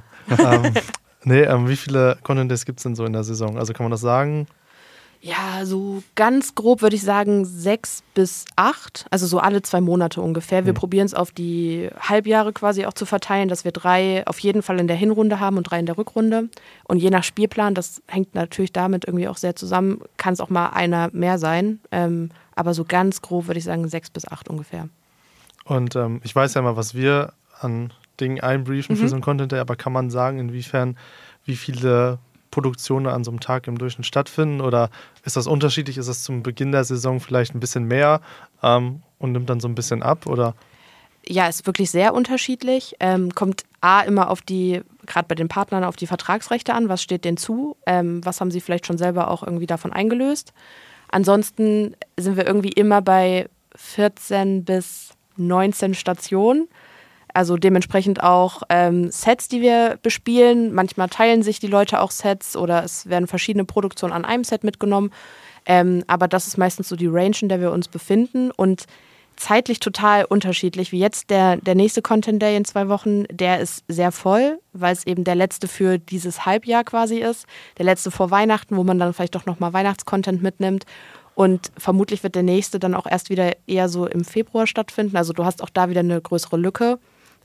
Wie viele Content Days gibt es denn so in der Saison? Also kann man das sagen? Ja, so ganz grob würde ich sagen 6 bis 8, also so alle 2 Monate ungefähr. Wir probieren es auf die Halbjahre quasi auch zu verteilen, dass wir 3 auf jeden Fall in der Hinrunde haben und 3 in der Rückrunde. Und je nach Spielplan, das hängt natürlich damit irgendwie auch sehr zusammen, kann es auch mal einer mehr sein. Aber so ganz grob würde ich sagen 6 bis 8 ungefähr. Und ich weiß ja mal, was wir an Dingen einbriefen für so einen Content Day, aber kann man sagen, inwiefern, wie viele Produktionen an so einem Tag im Durchschnitt stattfinden, oder ist das unterschiedlich? Ist das zum Beginn der Saison vielleicht ein bisschen mehr und nimmt dann so ein bisschen ab, oder? Ja, ist wirklich sehr unterschiedlich. Kommt immer auf die, gerade bei den Partnern, auf die Vertragsrechte an. Was steht denen zu? Was haben sie vielleicht schon selber auch irgendwie davon eingelöst? Ansonsten sind wir irgendwie immer bei 14 bis 19 Stationen. Also dementsprechend auch Sets, die wir bespielen. Manchmal teilen sich die Leute auch Sets oder es werden verschiedene Produktionen an einem Set mitgenommen. Aber das ist meistens so die Range, in der wir uns befinden. Und zeitlich total unterschiedlich. Wie jetzt der nächste Content Day in 2 Wochen, der ist sehr voll, weil es eben der letzte für dieses Halbjahr quasi ist. Der letzte vor Weihnachten, wo man dann vielleicht doch nochmal Weihnachtscontent mitnimmt. Und vermutlich wird der nächste dann auch erst wieder eher so im Februar stattfinden. Also du hast auch da wieder eine größere Lücke.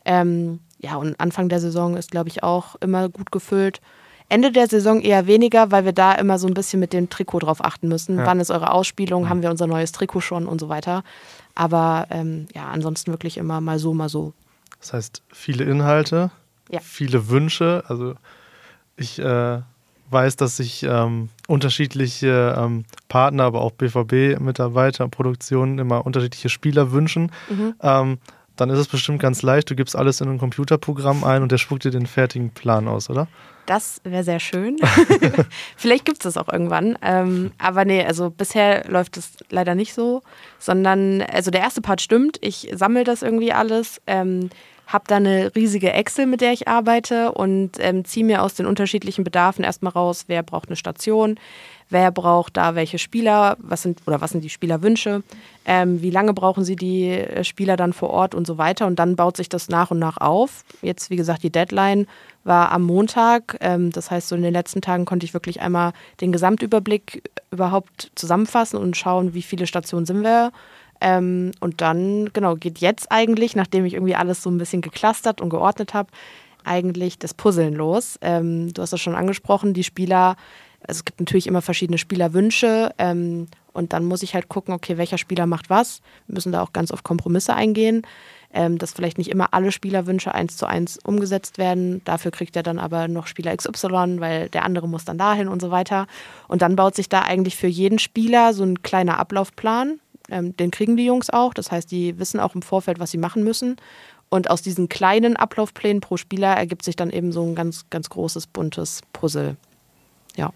Und Anfang der Saison ist, glaube ich, auch immer gut gefüllt. Ende der Saison eher weniger, weil wir da immer so ein bisschen mit dem Trikot drauf achten müssen. Ja. Wann ist eure Ausspielung? Haben wir unser neues Trikot schon und so weiter. Aber ansonsten wirklich immer mal so, mal so. Das heißt, viele Inhalte, viele Wünsche. Also ich weiß, dass sich unterschiedliche Partner, aber auch BVB-Mitarbeiter, Produktionen immer unterschiedliche Spieler wünschen. Dann ist es bestimmt ganz leicht, du gibst alles in ein Computerprogramm ein und der spuckt dir den fertigen Plan aus, oder? Das wäre sehr schön. Vielleicht gibt es das auch irgendwann. Aber nee, also bisher läuft es leider nicht so, sondern, also der erste Part stimmt, ich sammle das irgendwie alles, habe da eine riesige Excel, mit der ich arbeite und ziehe mir aus den unterschiedlichen Bedarfen erstmal raus, wer braucht eine Station, wer braucht da welche Spieler, was sind die Spielerwünsche, wie lange brauchen sie die Spieler dann vor Ort und so weiter. Und dann baut sich das nach und nach auf. Jetzt, wie gesagt, die Deadline war am Montag. Das heißt, so in den letzten Tagen konnte ich wirklich einmal den Gesamtüberblick überhaupt zusammenfassen und schauen, wie viele Stationen sind wir. Und dann, geht jetzt eigentlich, nachdem ich irgendwie alles so ein bisschen geclustert und geordnet habe, eigentlich das Puzzeln los. Du hast das schon angesprochen, die Spieler, also es gibt natürlich immer verschiedene Spielerwünsche und dann muss ich halt gucken, okay, welcher Spieler macht was. Wir müssen da auch ganz auf Kompromisse eingehen, dass vielleicht nicht immer alle Spielerwünsche 1:1 umgesetzt werden. Dafür kriegt er dann aber noch Spieler XY, weil der andere muss dann dahin und so weiter. Und dann baut sich da eigentlich für jeden Spieler so ein kleiner Ablaufplan. Den kriegen die Jungs auch. Das heißt, die wissen auch im Vorfeld, was sie machen müssen. Und aus diesen kleinen Ablaufplänen pro Spieler ergibt sich dann eben so ein ganz, ganz großes, buntes Puzzle. Ja.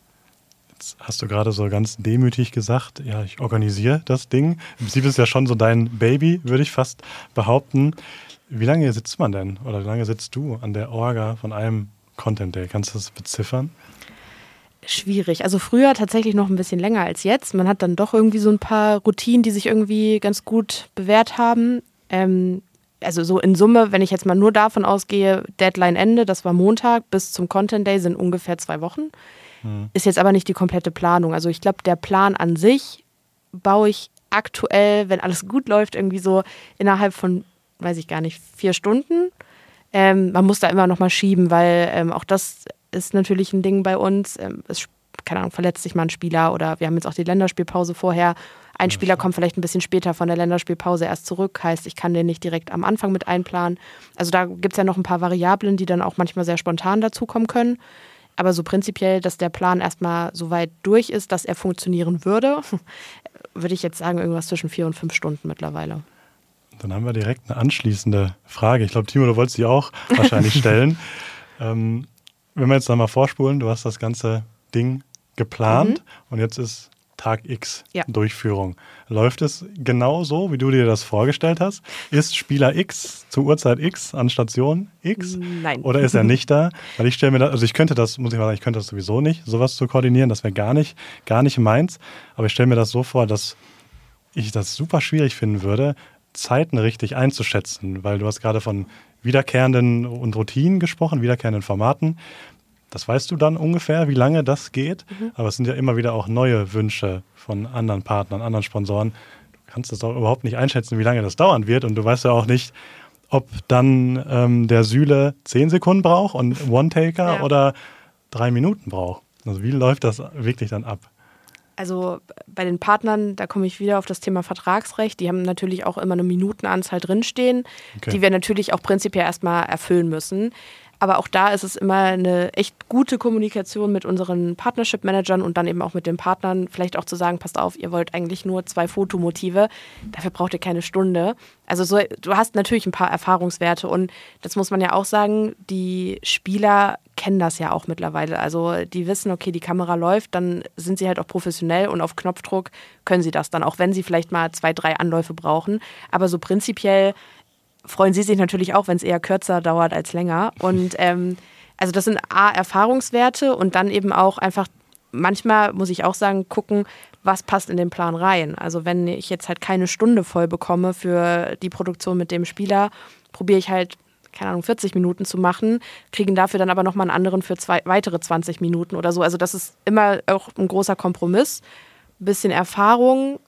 Jetzt hast du gerade so ganz demütig gesagt, ja, ich organisiere das Ding. Im Prinzip ist ja schon so dein Baby, würde ich fast behaupten. Wie lange sitzt man denn oder wie lange sitzt du an der Orga von einem Content Day? Kannst du das beziffern? Schwierig. Also früher tatsächlich noch ein bisschen länger als jetzt. Man hat dann doch irgendwie so ein paar Routinen, die sich irgendwie ganz gut bewährt haben. Also so in Summe, wenn ich jetzt mal nur davon ausgehe, Deadline-Ende, das war Montag, bis zum Content Day sind ungefähr 2 Wochen. Ist jetzt aber nicht die komplette Planung. Also ich glaube, der Plan an sich baue ich aktuell, wenn alles gut läuft, irgendwie so innerhalb von, weiß ich gar nicht, 4 Stunden. Man muss da immer noch mal schieben, weil auch das ist natürlich ein Ding bei uns. Keine Ahnung, verletzt sich mal ein Spieler oder wir haben jetzt auch die Länderspielpause vorher. Ein Spieler kommt vielleicht ein bisschen später von der Länderspielpause erst zurück, heißt, ich kann den nicht direkt am Anfang mit einplanen. Also da gibt es ja noch ein paar Variablen, die dann auch manchmal sehr spontan dazukommen können. Aber so prinzipiell, dass der Plan erstmal so weit durch ist, dass er funktionieren würde, würde ich jetzt sagen, irgendwas zwischen 4 und 5 Stunden mittlerweile. Dann haben wir direkt eine anschließende Frage. Ich glaube, Timo, du wolltest die auch wahrscheinlich stellen. Wenn wir jetzt nochmal vorspulen, du hast das ganze Ding geplant und jetzt ist Tag X, Durchführung. Läuft es genau so, wie du dir das vorgestellt hast? Ist Spieler X zu Uhrzeit X an Station X? Nein. Oder ist er nicht da? Weil ich stelle mir das, also ich könnte das sowieso nicht, sowas zu koordinieren, das wäre gar nicht meins. Aber ich stelle mir das so vor, dass ich das super schwierig finden würde, Zeiten richtig einzuschätzen, weil du hast gerade von wiederkehrenden und Routinen gesprochen, wiederkehrenden Formaten. Das weißt du dann ungefähr, wie lange das geht. Aber es sind ja immer wieder auch neue Wünsche von anderen Partnern, anderen Sponsoren. Du kannst das auch überhaupt nicht einschätzen, wie lange das dauern wird. Und du weißt ja auch nicht, ob dann der Süle 10 Sekunden braucht und One-Taker oder 3 Minuten braucht. Also wie läuft das wirklich dann ab? Also bei den Partnern, da komme ich wieder auf das Thema Vertragsrecht. Die haben natürlich auch immer eine Minutenanzahl drinstehen, die wir natürlich auch prinzipiell erstmal erfüllen müssen. Aber auch da ist es immer eine echt gute Kommunikation mit unseren Partnership-Managern und dann eben auch mit den Partnern. Vielleicht auch zu sagen, passt auf, ihr wollt eigentlich nur 2 Fotomotive. Dafür braucht ihr keine Stunde. Also so, du hast natürlich ein paar Erfahrungswerte und das muss man ja auch sagen, die Spieler kennen das ja auch mittlerweile. Also die wissen, okay, die Kamera läuft, dann sind sie halt auch professionell und auf Knopfdruck können sie das dann, auch wenn sie vielleicht mal 2, 3 Anläufe brauchen. Aber so prinzipiell freuen sie sich natürlich auch, wenn es eher kürzer dauert als länger. Und also das sind A, Erfahrungswerte und dann eben auch einfach, manchmal muss ich auch sagen, gucken, was passt in den Plan rein. Also wenn ich jetzt halt keine Stunde voll bekomme für die Produktion mit dem Spieler, probiere ich halt, keine Ahnung, 40 Minuten zu machen, kriegen dafür dann aber nochmal einen anderen für weitere 20 Minuten oder so. Also das ist immer auch ein großer Kompromiss. Ein bisschen Erfahrung,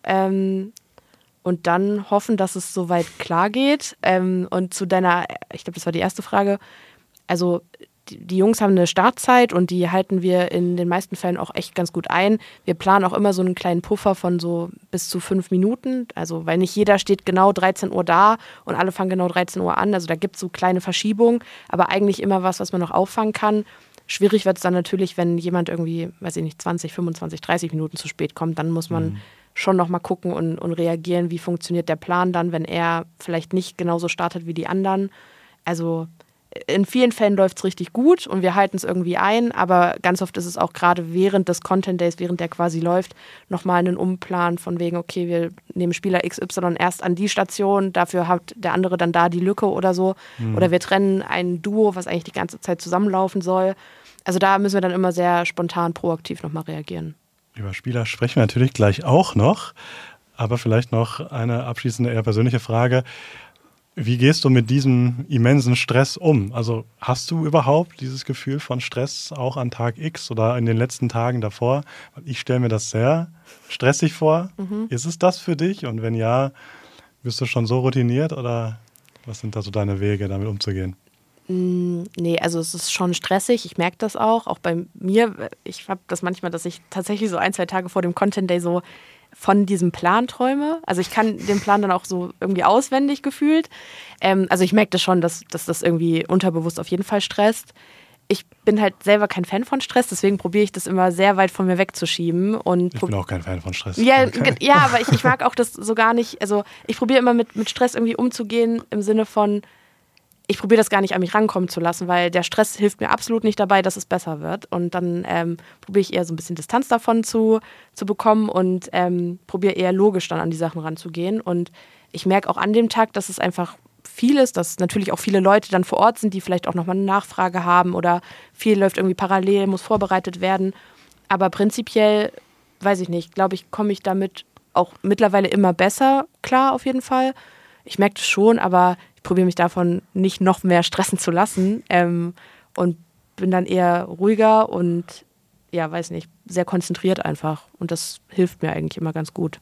und dann hoffen, dass es soweit klar geht. Und zu deiner, ich glaube, das war die erste Frage, also die Jungs haben eine Startzeit und die halten wir in den meisten Fällen auch echt ganz gut ein. Wir planen auch immer so einen kleinen Puffer von so bis zu 5 Minuten, also weil nicht jeder steht genau 13 Uhr da und alle fangen genau 13 Uhr an, also da gibt es so kleine Verschiebungen, aber eigentlich immer was man noch auffangen kann. Schwierig wird es dann natürlich, wenn jemand irgendwie, weiß ich nicht, 20, 25, 30 Minuten zu spät kommt, dann muss man schon noch mal gucken und reagieren, wie funktioniert der Plan dann, wenn er vielleicht nicht genauso startet wie die anderen. Also in vielen Fällen läuft es richtig gut und wir halten es irgendwie ein, aber ganz oft ist es auch gerade während des Content Days, während der quasi läuft, nochmal einen Umplan von wegen, okay, wir nehmen Spieler XY erst an die Station, dafür hat der andere dann da die Lücke oder so. Oder wir trennen ein Duo, was eigentlich die ganze Zeit zusammenlaufen soll. Also da müssen wir dann immer sehr spontan, proaktiv nochmal reagieren. Über Spieler sprechen wir natürlich gleich auch noch, aber vielleicht noch eine abschließende, eher persönliche Frage. Wie gehst du mit diesem immensen Stress um? Also hast du überhaupt dieses Gefühl von Stress auch an Tag X oder in den letzten Tagen davor? Ich stelle mir das sehr stressig vor. Ist es das für dich? Und wenn ja, bist du schon so routiniert oder was sind da so deine Wege, damit umzugehen? Nee, also es ist schon stressig. Ich merke das auch bei mir. Ich habe das manchmal, dass ich tatsächlich so 1, 2 Tage vor dem Content Day so von diesem Plan träume. Also ich kann den Plan dann auch so irgendwie auswendig gefühlt. Also ich merke das schon, dass das irgendwie unterbewusst auf jeden Fall stresst. Ich bin halt selber kein Fan von Stress, deswegen probiere ich das immer sehr weit von mir wegzuschieben. Und ich bin auch kein Fan von Stress. Ja, aber ich mag auch das so gar nicht. Also ich probiere immer mit Stress irgendwie umzugehen im Sinne von, ich probiere das gar nicht an mich rankommen zu lassen, weil der Stress hilft mir absolut nicht dabei, dass es besser wird. Und dann probiere ich eher so ein bisschen Distanz davon zu bekommen und probiere eher logisch dann an die Sachen ranzugehen. Und ich merke auch an dem Tag, dass es einfach viel ist, dass natürlich auch viele Leute dann vor Ort sind, die vielleicht auch nochmal eine Nachfrage haben oder viel läuft irgendwie parallel, muss vorbereitet werden. Aber prinzipiell, weiß ich nicht, glaube ich, komme ich damit auch mittlerweile immer besser klar auf jeden Fall. Ich merke das schon, aber ich probiere mich davon nicht noch mehr stressen zu lassen und bin dann eher ruhiger und, ja, weiß nicht, sehr konzentriert einfach. Und das hilft mir eigentlich immer ganz gut.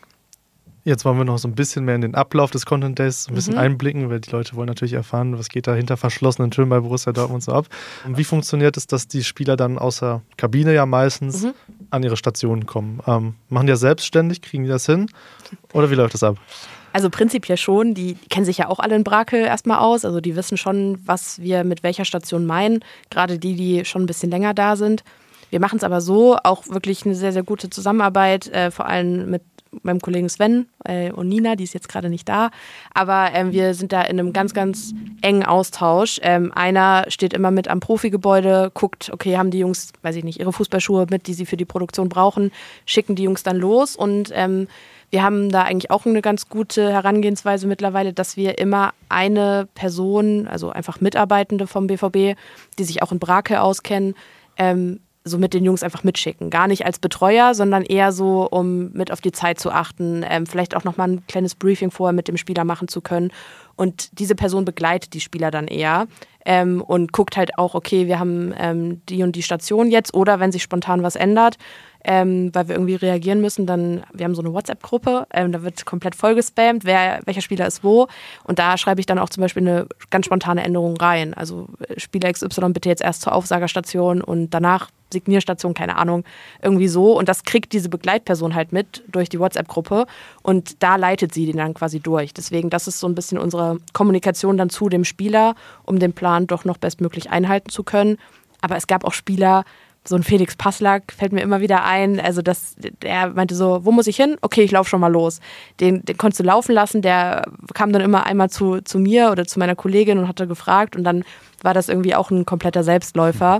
Jetzt wollen wir noch so ein bisschen mehr in den Ablauf des Content Days ein bisschen einblicken, weil die Leute wollen natürlich erfahren, was geht da hinter verschlossenen Türen bei Borussia Dortmund so ab. Und wie funktioniert es, dass die Spieler dann außer Kabine ja meistens an ihre Stationen kommen? Machen die das selbstständig? Kriegen die das hin? Oder wie läuft das ab? Also prinzipiell schon. Die kennen sich ja auch alle in Brakel erstmal aus. Also die wissen schon, was wir mit welcher Station meinen. Gerade die schon ein bisschen länger da sind. Wir machen es aber so, auch wirklich eine sehr, sehr gute Zusammenarbeit, vor allem mit meinem Kollegen Sven und Nina, die ist jetzt gerade nicht da. Aber wir sind da in einem ganz, ganz engen Austausch. Einer steht immer mit am Profigebäude, guckt, okay, haben die Jungs, weiß ich nicht, ihre Fußballschuhe mit, die sie für die Produktion brauchen, schicken die Jungs dann los. Und wir haben da eigentlich auch eine ganz gute Herangehensweise mittlerweile, dass wir immer eine Person, also einfach Mitarbeitende vom BVB, die sich auch in Brakel auskennen, so mit den Jungs einfach mitschicken. Gar nicht als Betreuer, sondern eher so, um mit auf die Zeit zu achten, vielleicht auch nochmal ein kleines Briefing vorher mit dem Spieler machen zu können. Und diese Person begleitet die Spieler dann eher und guckt halt auch, okay, wir haben die und die Station jetzt, oder wenn sich spontan was ändert, weil wir irgendwie reagieren müssen, dann, wir haben so eine WhatsApp-Gruppe, da wird komplett vollgespammt, welcher Spieler ist wo, und da schreibe ich dann auch zum Beispiel eine ganz spontane Änderung rein, also Spieler XY bitte jetzt erst zur Aufsagerstation und danach Signierstation, keine Ahnung, irgendwie so, und das kriegt diese Begleitperson halt mit durch die WhatsApp-Gruppe und da leitet sie den dann quasi durch. Deswegen, das ist so ein bisschen unsere Kommunikation dann zu dem Spieler, um den Plan doch noch bestmöglich einhalten zu können. Aber es gab auch Spieler, so ein Felix Passlack fällt mir immer wieder ein, also der meinte so, wo muss ich hin? Okay, ich laufe schon mal los. Den konntest du laufen lassen, der kam dann immer einmal zu mir oder zu meiner Kollegin und hatte gefragt, und dann war das irgendwie auch ein kompletter Selbstläufer.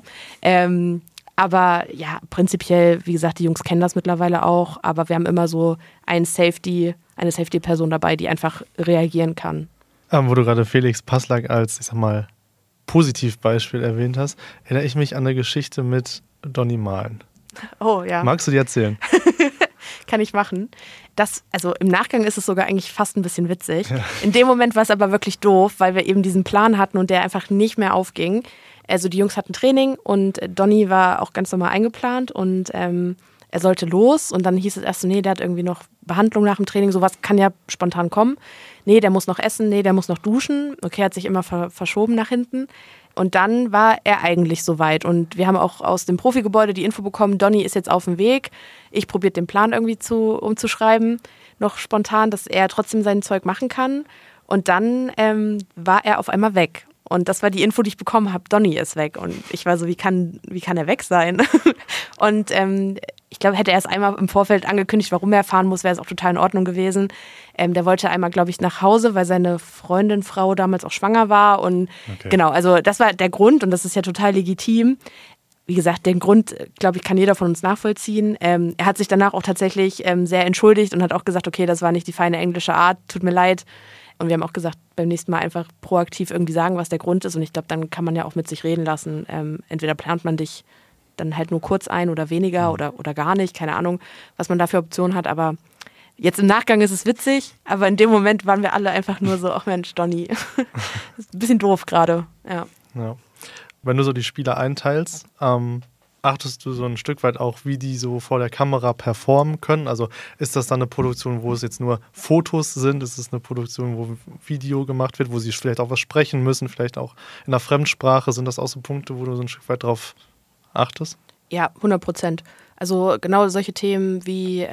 Aber ja, prinzipiell, wie gesagt, die Jungs kennen das mittlerweile auch, aber wir haben immer so eine Safety-Person dabei, die einfach reagieren kann. Wo du gerade Felix Passlack als, ich sag mal, Positivbeispiel erwähnt hast, erinnere ich mich an eine Geschichte mit Donny Malen. Oh ja. Magst du die erzählen? Kann ich machen. Also im Nachgang ist es sogar eigentlich fast ein bisschen witzig. Ja. In dem Moment war es aber wirklich doof, weil wir eben diesen Plan hatten und der einfach nicht mehr aufging. Also die Jungs hatten Training und Donny war auch ganz normal eingeplant und er sollte los, und dann hieß es erst so, nee, der hat irgendwie noch Behandlung nach dem Training, sowas kann ja spontan kommen. Nee, der muss noch essen, nee, der muss noch duschen. Okay, hat sich immer verschoben nach hinten. Und dann war er eigentlich soweit. Und wir haben auch aus dem Profigebäude die Info bekommen, Donny ist jetzt auf dem Weg. Ich probiere den Plan irgendwie umzuschreiben, noch spontan, dass er trotzdem sein Zeug machen kann. Und dann war er auf einmal weg. Und das war die Info, die ich bekommen habe, Donny ist weg. Und ich war so, wie kann er weg sein? Und ich glaube, hätte er es einmal im Vorfeld angekündigt, warum er fahren muss, wäre es auch total in Ordnung gewesen. Der wollte einmal, glaube ich, nach Hause, weil seine Frau damals auch schwanger war. Und okay. Genau, also das war der Grund, und das ist ja total legitim. Wie gesagt, den Grund, glaube ich, kann jeder von uns nachvollziehen. Er hat sich danach auch tatsächlich sehr entschuldigt und hat auch gesagt, okay, das war nicht die feine englische Art, tut mir leid. Und wir haben auch gesagt, beim nächsten Mal einfach proaktiv irgendwie sagen, was der Grund ist. Und ich glaube, dann kann man ja auch mit sich reden lassen. Entweder plant man dich dann halt nur kurz ein oder weniger oder gar nicht. Keine Ahnung, was man da für Optionen hat. Aber jetzt im Nachgang ist es witzig. Aber in dem Moment waren wir alle einfach nur so, ach Mensch, Donny. Ist ein bisschen doof gerade. Ja. Wenn du so die Spieler einteilst, achtest du so ein Stück weit auch, wie die so vor der Kamera performen können? Also ist das dann eine Produktion, wo es jetzt nur Fotos sind? Ist es eine Produktion, wo Video gemacht wird, wo sie vielleicht auch was sprechen müssen, vielleicht auch in der Fremdsprache? Sind das auch so Punkte, wo du so ein Stück weit drauf achtest? Ja, 100%. Also genau solche Themen wie,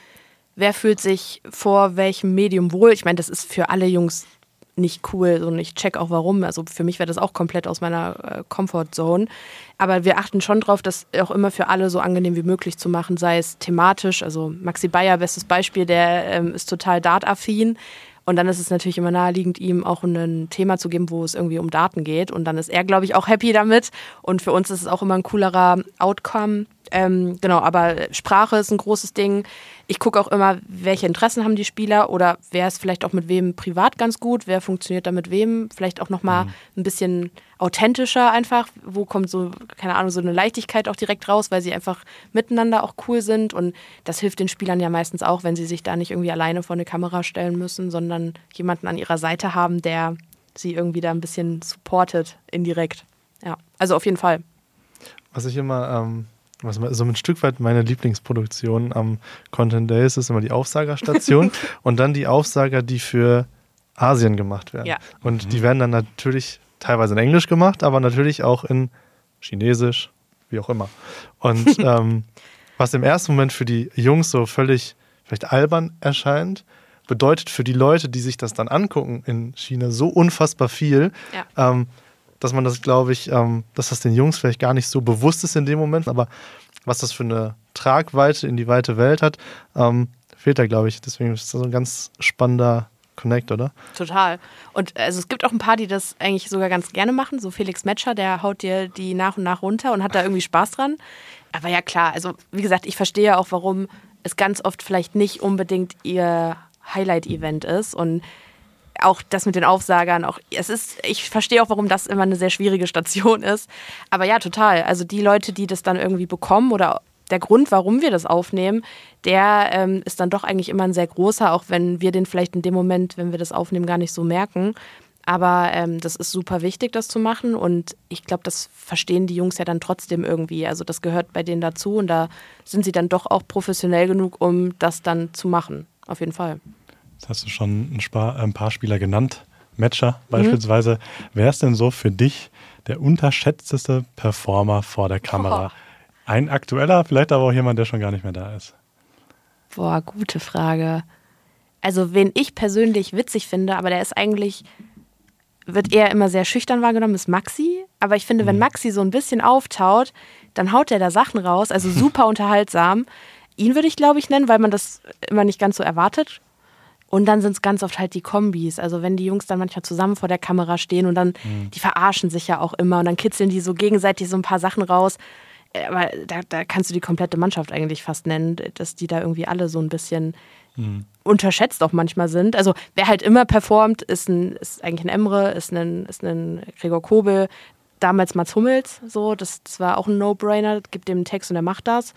wer fühlt sich vor welchem Medium wohl? Ich meine, das ist für alle Jungs nicht cool und ich check auch warum. Also für mich wäre das auch komplett aus meiner Comfortzone. Aber wir achten schon drauf, das auch immer für alle so angenehm wie möglich zu machen, sei es thematisch. Also Maxi Bayer, bestes Beispiel, der ist total dartaffin. Und dann ist es natürlich immer naheliegend, ihm auch ein Thema zu geben, wo es irgendwie um Daten geht. Und dann ist er, glaube ich, auch happy damit. Und für uns ist es auch immer ein coolerer Outcome. Genau, aber Sprache ist ein großes Ding. Ich gucke auch immer, welche Interessen haben die Spieler oder wer ist vielleicht auch mit wem privat ganz gut, wer funktioniert da mit wem, vielleicht auch nochmal ein bisschen authentischer einfach, wo kommt so, keine Ahnung, so eine Leichtigkeit auch direkt raus, weil sie einfach miteinander auch cool sind, und das hilft den Spielern ja meistens auch, wenn sie sich da nicht irgendwie alleine vor eine Kamera stellen müssen, sondern jemanden an ihrer Seite haben, der sie irgendwie da ein bisschen supportet, indirekt. Ja, also auf jeden Fall. Was ich immer was so ein Stück weit meine Lieblingsproduktion am Content Day ist immer die Aufsagerstation und dann die Aufsager, die für Asien gemacht werden. Ja. Und die werden dann natürlich teilweise in Englisch gemacht, aber natürlich auch in Chinesisch, wie auch immer. Und Was im ersten Moment für die Jungs so völlig vielleicht albern erscheint, bedeutet für die Leute, die sich das dann angucken in China, so unfassbar viel, dass man das, glaube ich, dass das den Jungs vielleicht gar nicht so bewusst ist in dem Moment, aber was das für eine Tragweite in die weite Welt hat, fehlt da, glaube ich. Deswegen ist das so ein ganz spannender Connect, oder? Total. Und also es gibt auch ein paar, die das eigentlich sogar ganz gerne machen. So Felix Metscher, der haut dir die nach und nach runter und hat da irgendwie Spaß dran. Aber ja klar, also wie gesagt, ich verstehe auch, warum es ganz oft vielleicht nicht unbedingt ihr Highlight-Event ist. Und auch das mit den Aufsagern, ich verstehe auch, warum das immer eine sehr schwierige Station ist. Aber ja, total. Also die Leute, die das dann irgendwie bekommen oder der Grund, warum wir das aufnehmen, der ist dann doch eigentlich immer ein sehr großer, auch wenn wir den vielleicht in dem Moment, wenn wir das aufnehmen, gar nicht so merken. Aber das ist super wichtig, das zu machen und ich glaube, das verstehen die Jungs ja dann trotzdem irgendwie. Also das gehört bei denen dazu und da sind sie dann doch auch professionell genug, um das dann zu machen. Auf jeden Fall. Jetzt hast du schon ein paar Spieler genannt. Metscher beispielsweise. Wer ist denn so für dich der unterschätzteste Performer vor der Kamera? Ein aktueller, vielleicht aber auch jemand, der schon gar nicht mehr da ist. Boah, gute Frage. Also wen ich persönlich witzig finde, aber der ist eigentlich, wird eher immer sehr schüchtern wahrgenommen, ist Maxi. Aber ich finde, wenn Maxi so ein bisschen auftaut, dann haut er da Sachen raus, also super unterhaltsam. Ihn würde ich, glaube ich, nennen, weil man das immer nicht ganz so erwartet. Und dann sind es ganz oft halt die Kombis. Also wenn die Jungs dann manchmal zusammen vor der Kamera stehen und dann, die verarschen sich ja auch immer und dann kitzeln die so gegenseitig so ein paar Sachen raus. Aber da kannst du die komplette Mannschaft eigentlich fast nennen, dass die da irgendwie alle so ein bisschen unterschätzt auch manchmal sind. Also wer halt immer performt, ist eigentlich ein Emre, ist ein Gregor Kobel, damals Mats Hummels, so, das war auch ein No-Brainer, gibt dem einen Text und er macht das.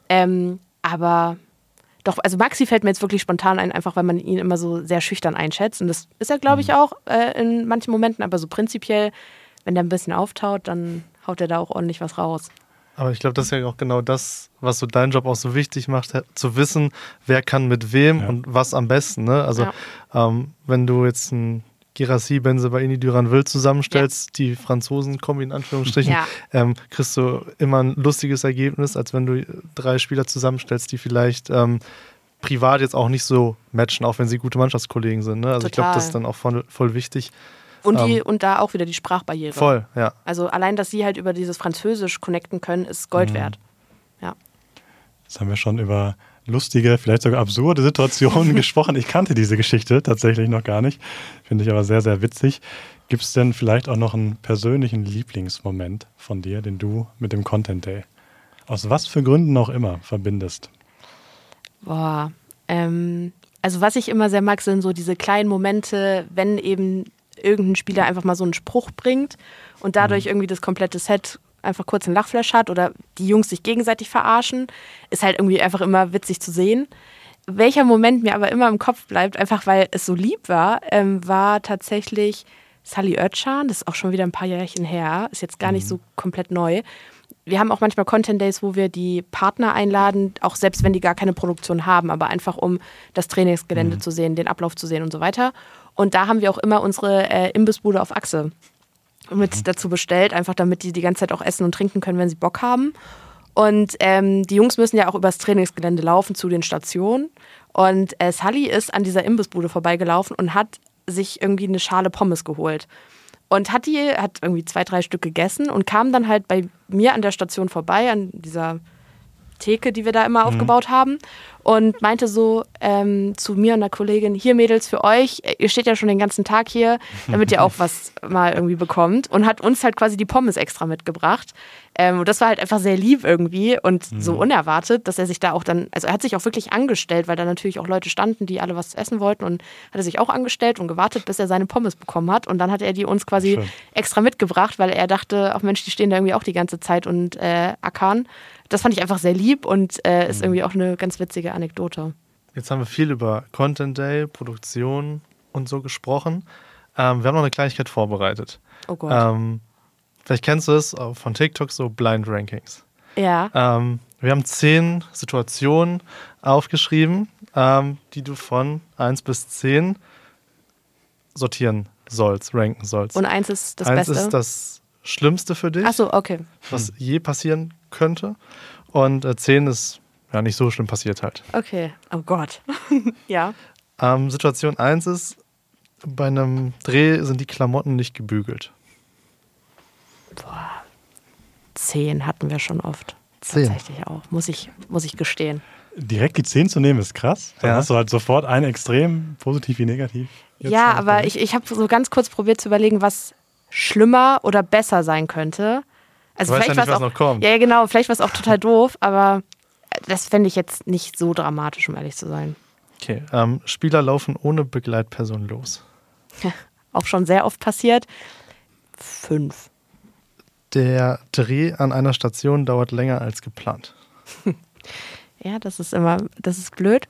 Aber doch, also Maxi fällt mir jetzt wirklich spontan ein, einfach weil man ihn immer so sehr schüchtern einschätzt. Und das ist er, glaube ich, auch in manchen Momenten, aber so prinzipiell, wenn der ein bisschen auftaut, dann haut er da auch ordentlich was raus. Aber ich glaube, das ist ja auch genau das, was so deinen Job auch so wichtig macht, zu wissen, wer kann mit wem und was am besten. Ne? Also wenn du jetzt ein Guirassy, Bensebaini, Duranville zusammenstellst, die Franzosen-Kombi in Anführungsstrichen, kriegst du immer ein lustiges Ergebnis, als wenn du 3 Spieler zusammenstellst, die vielleicht privat jetzt auch nicht so matchen, auch wenn sie gute Mannschaftskollegen sind. Ne? Also ich glaube, das ist dann auch voll wichtig. Und da auch wieder die Sprachbarriere. Voll, ja. Also allein, dass sie halt über dieses Französisch connecten können, ist Gold wert. Ja. Jetzt haben wir schon über lustige, vielleicht sogar absurde Situationen gesprochen. Ich kannte diese Geschichte tatsächlich noch gar nicht. Finde ich aber sehr, sehr witzig. Gibt es denn vielleicht auch noch einen persönlichen Lieblingsmoment von dir, den du mit dem Content Day aus was für Gründen auch immer verbindest? Boah, also was ich immer sehr mag, sind so diese kleinen Momente, wenn eben irgendein Spieler einfach mal so einen Spruch bringt und dadurch irgendwie das komplette Set einfach kurz einen Lachflash hat oder die Jungs sich gegenseitig verarschen, ist halt irgendwie einfach immer witzig zu sehen. Welcher Moment mir aber immer im Kopf bleibt, einfach weil es so lieb war, war tatsächlich Salih Özcan. Das ist auch schon wieder ein paar Jährchen her, ist jetzt gar nicht so komplett neu. Wir haben auch manchmal Content Days, wo wir die Partner einladen, auch selbst wenn die gar keine Produktion haben, aber einfach um das Trainingsgelände zu sehen, den Ablauf zu sehen und so weiter. Und da haben wir auch immer unsere Imbissbude auf Achse mit dazu bestellt, einfach damit die ganze Zeit auch essen und trinken können, wenn sie Bock haben. Und die Jungs müssen ja auch übers Trainingsgelände laufen zu den Stationen. Und Salih ist an dieser Imbissbude vorbeigelaufen und hat sich irgendwie eine Schale Pommes geholt. Und hat irgendwie 2, 3 Stück gegessen und kam dann halt bei mir an der Station vorbei, an dieser Theke, die wir da immer aufgebaut haben, und meinte so zu mir und der Kollegin, hier Mädels, für euch, ihr steht ja schon den ganzen Tag hier, damit ihr auch was mal irgendwie bekommt, und hat uns halt quasi die Pommes extra mitgebracht. Und das war halt einfach sehr lieb irgendwie und so unerwartet, dass er sich da auch dann, also er hat sich auch wirklich angestellt, weil da natürlich auch Leute standen, die alle was essen wollten, und hat er sich auch angestellt und gewartet, bis er seine Pommes bekommen hat, und dann hat er die uns quasi extra mitgebracht, weil er dachte, ach Mensch, die stehen da irgendwie auch die ganze Zeit und ackern. Das fand ich einfach sehr lieb und ist irgendwie auch eine ganz witzige Anekdote. Jetzt haben wir viel über Content Day, Produktion und so gesprochen. Wir haben noch eine Kleinigkeit vorbereitet. Oh Gott. Vielleicht kennst du es von TikTok, so Blind Rankings. Ja. Wir haben 10 Situationen aufgeschrieben, die du von 1 bis 10 sortieren sollst, ranken sollst. Und 1 ist das 1 Beste? ist das Schlimmste für dich, Ach so, okay. was je passieren könnte. Und 10 ist ja, nicht so schlimm passiert halt. Okay, oh Gott. Ja. Situation 1 ist, bei einem Dreh sind die Klamotten nicht gebügelt. 10 hatten wir schon oft. 10. Tatsächlich auch, muss ich gestehen. Direkt die 10 zu nehmen ist krass. Dann Ja. hast du halt sofort ein Extrem, positiv wie negativ. Jetzt Ja, halt aber bei mir. ich habe so ganz kurz probiert zu überlegen, was schlimmer oder besser sein könnte. Also Du weißt ja vielleicht nicht, war's was noch kommt. Ja, genau, vielleicht war es auch total doof, aber das fände ich jetzt nicht so dramatisch, um ehrlich zu sein. Okay, Spieler laufen ohne Begleitperson los. Auch schon sehr oft passiert. 5. Der Dreh an einer Station dauert länger als geplant. Ja, das ist blöd.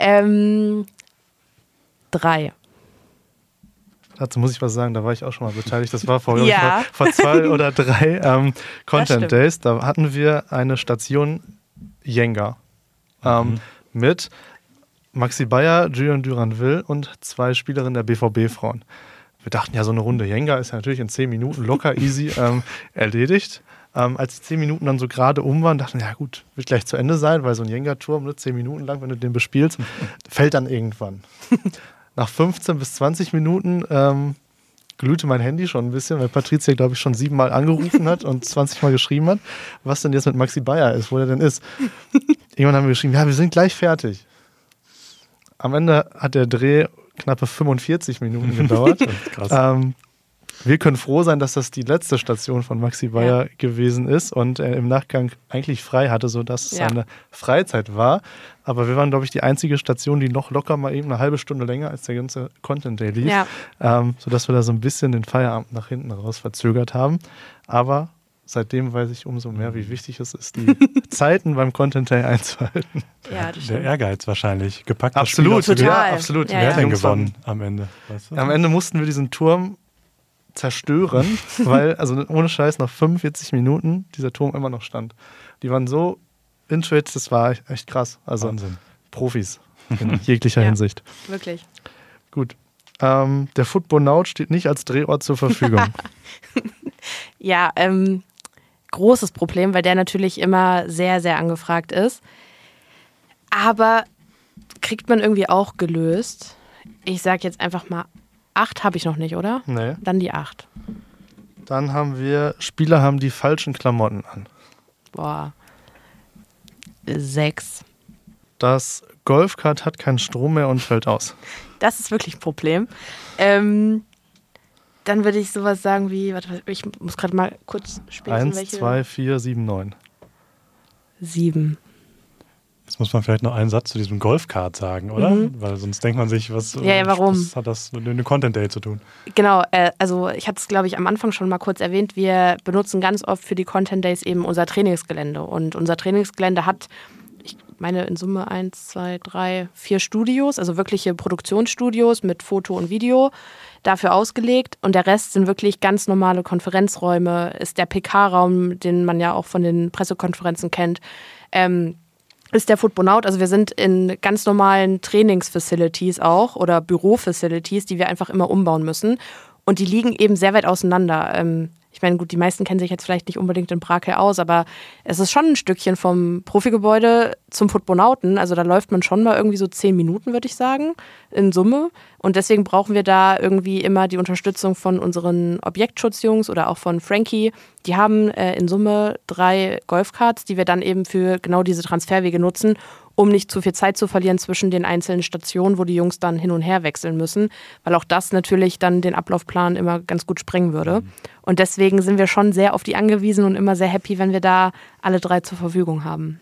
3. Dazu muss ich was sagen, da war ich auch schon mal beteiligt. Das war vor, Ja. vor 2 oder 3 Das Content stimmt. Days. Da hatten wir eine Station Jenga mit Maxi Bayer, Julian Duranville und 2 Spielerinnen der BVB-Frauen. Wir dachten ja, so eine Runde Jenga ist ja natürlich in 10 Minuten locker easy erledigt. Als die 10 Minuten dann so gerade waren, dachten wir, ja gut, wird gleich zu Ende sein, weil so ein Jenga-Turm, ne, 10 Minuten lang, wenn du den bespielst, fällt dann irgendwann. Nach 15 bis 20 Minuten glühte mein Handy schon ein bisschen, weil Patricia, glaube ich, schon 7 Mal angerufen hat und 20 Mal geschrieben hat, was denn jetzt mit Maxi Bayer ist, wo der denn ist. Irgendwann haben wir geschrieben, ja, wir sind gleich fertig. Am Ende hat der Dreh knappe 45 Minuten gedauert. Krass. Wir können froh sein, dass das die letzte Station von Maxi Bayer gewesen ist und er im Nachgang eigentlich frei hatte, sodass es seine Freizeit war. Aber wir waren, glaube ich, die einzige Station, die noch locker mal eben eine halbe Stunde länger als der ganze Content Day lief. Ja. Sodass wir da so ein bisschen den Feierabend nach hinten raus verzögert haben. Aber seitdem weiß ich umso mehr, wie wichtig es ist, die Zeiten beim Content Day einzuhalten. Ja, das Der stimmt. Ehrgeiz wahrscheinlich. Gepackt Absolut, das Spiel Total. ja, absolut. Ja, Wer hat ja. denn Jungs gewonnen am Ende? Weißt du? Am Ende mussten wir diesen Turm zerstören, weil, also ohne Scheiß, nach 45 Minuten dieser Turm immer noch stand. Die waren so into it, das war echt krass. Also Wahnsinn. Profis in jeglicher Ja. Hinsicht. Wirklich. Gut. Der Footbonaut steht nicht als Drehort zur Verfügung. Ja, großes Problem, weil der natürlich immer sehr, sehr angefragt ist. Aber kriegt man irgendwie auch gelöst. Ich sag jetzt einfach mal 8 habe ich noch nicht, oder? Nee. Dann die 8. Dann haben wir, Spieler haben die falschen Klamotten an. Boah. 6. Das Golfkart hat keinen Strom mehr und fällt aus. Das ist wirklich ein Problem. Dann würde ich sowas sagen wie, warte, ich muss gerade mal kurz spielen. 1, 2, 4, 7, 9. 7. Jetzt muss man vielleicht noch einen Satz zu diesem Golfkart sagen, oder? Weil sonst denkt man sich, was warum? hat das mit einem Content Day zu tun? Genau, also ich hatte es, glaube ich, am Anfang schon mal kurz erwähnt. Wir benutzen ganz oft für die Content Days eben unser Trainingsgelände. Und unser Trainingsgelände hat, ich meine in Summe 1, 2, 3, 4 Studios, also wirkliche Produktionsstudios mit Foto und Video dafür ausgelegt. Und der Rest sind wirklich ganz normale Konferenzräume, ist der PK-Raum, den man ja auch von den Pressekonferenzen kennt. Ist der Footbonaut, also wir sind in ganz normalen Trainingsfacilities auch oder Bürofacilities, die wir einfach immer umbauen müssen. Und die liegen eben sehr weit auseinander. Ich meine, gut, die meisten kennen sich jetzt vielleicht nicht unbedingt in Brakel aus, aber es ist schon ein Stückchen vom Profigebäude zum Footbonauten. Also da läuft man schon mal irgendwie so 10 Minuten, würde ich sagen, in Summe. Und deswegen brauchen wir da irgendwie immer die Unterstützung von unseren Objektschutzjungs oder auch von Frankie. Die haben in Summe 3 Golfkarts, die wir dann eben für genau diese Transferwege nutzen, um nicht zu viel Zeit zu verlieren zwischen den einzelnen Stationen, wo die Jungs dann hin und her wechseln müssen, weil auch das natürlich dann den Ablaufplan immer ganz gut sprengen würde. Und deswegen sind wir schon sehr auf die angewiesen und immer sehr happy, wenn wir da alle 3 zur Verfügung haben.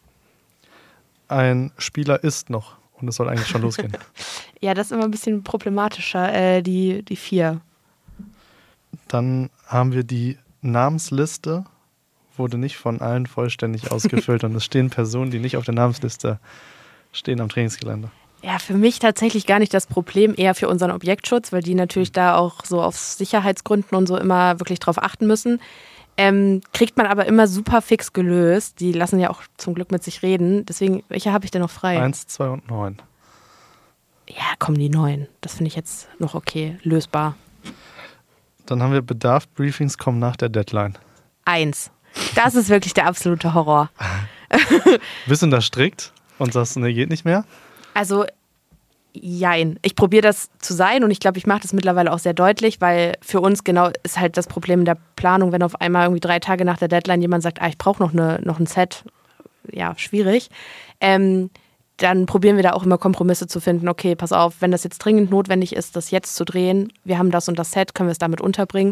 Ein Spieler ist noch und es soll eigentlich schon losgehen. Ja, das ist immer ein bisschen problematischer, die 4. Dann haben wir die Namensliste, wurde nicht von allen vollständig ausgefüllt und es stehen Personen, die nicht auf der Namensliste stehen am Trainingsgelände. Ja, für mich tatsächlich gar nicht das Problem, eher für unseren Objektschutz, weil die natürlich da auch so auf Sicherheitsgründen und so immer wirklich drauf achten müssen. Kriegt man aber immer super fix gelöst. Die lassen ja auch zum Glück mit sich reden. Deswegen, welche habe ich denn noch frei? 1, 2 und 9. Ja, komm, die 9. Das finde ich jetzt noch okay, lösbar. Dann haben wir Bedarf-Briefings kommen nach der Deadline. 1. Das ist wirklich der absolute Horror. Bist du da strikt und sagst, nee, geht nicht mehr? Also, jein. Ich probiere das zu sein und ich glaube, ich mache das mittlerweile auch sehr deutlich, weil für uns genau ist halt das Problem in der Planung, wenn auf einmal irgendwie 3 Tage nach der Deadline jemand sagt, ich brauche noch ein Set. Ja, schwierig. Dann probieren wir da auch immer Kompromisse zu finden. Okay, pass auf, wenn das jetzt dringend notwendig ist, das jetzt zu drehen, wir haben das und das Set, können wir es damit unterbringen.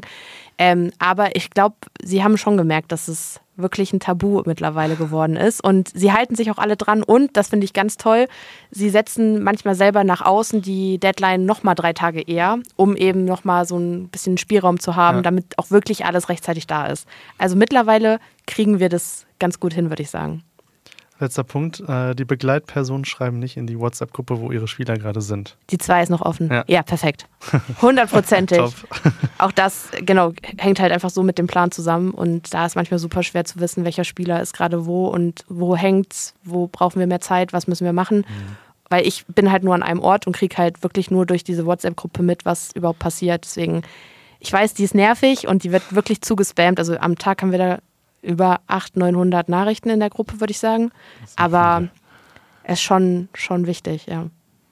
Aber ich glaube, sie haben schon gemerkt, dass es wirklich ein Tabu mittlerweile geworden ist. Und sie halten sich auch alle dran. Und, das finde ich ganz toll, sie setzen manchmal selber nach außen die Deadline nochmal 3 Tage eher, um eben nochmal so ein bisschen Spielraum zu haben, damit auch wirklich alles rechtzeitig da ist. Also mittlerweile kriegen wir das ganz gut hin, würde ich sagen. Letzter Punkt, die Begleitpersonen schreiben nicht in die WhatsApp-Gruppe, wo ihre Spieler gerade sind. Die 2 ist noch offen. Ja, perfekt. 100%. Top. Auch das, genau, hängt halt einfach so mit dem Plan zusammen und da ist manchmal super schwer zu wissen, welcher Spieler ist gerade wo und wo hängt's, wo brauchen wir mehr Zeit, was müssen wir machen. Weil ich bin halt nur an einem Ort und kriege halt wirklich nur durch diese WhatsApp-Gruppe mit, was überhaupt passiert. Deswegen, ich weiß, die ist nervig und die wird wirklich zugespammt. Also am Tag haben wir da über 800-900 Nachrichten in der Gruppe, würde ich sagen. Aber es ist schon wichtig, ja.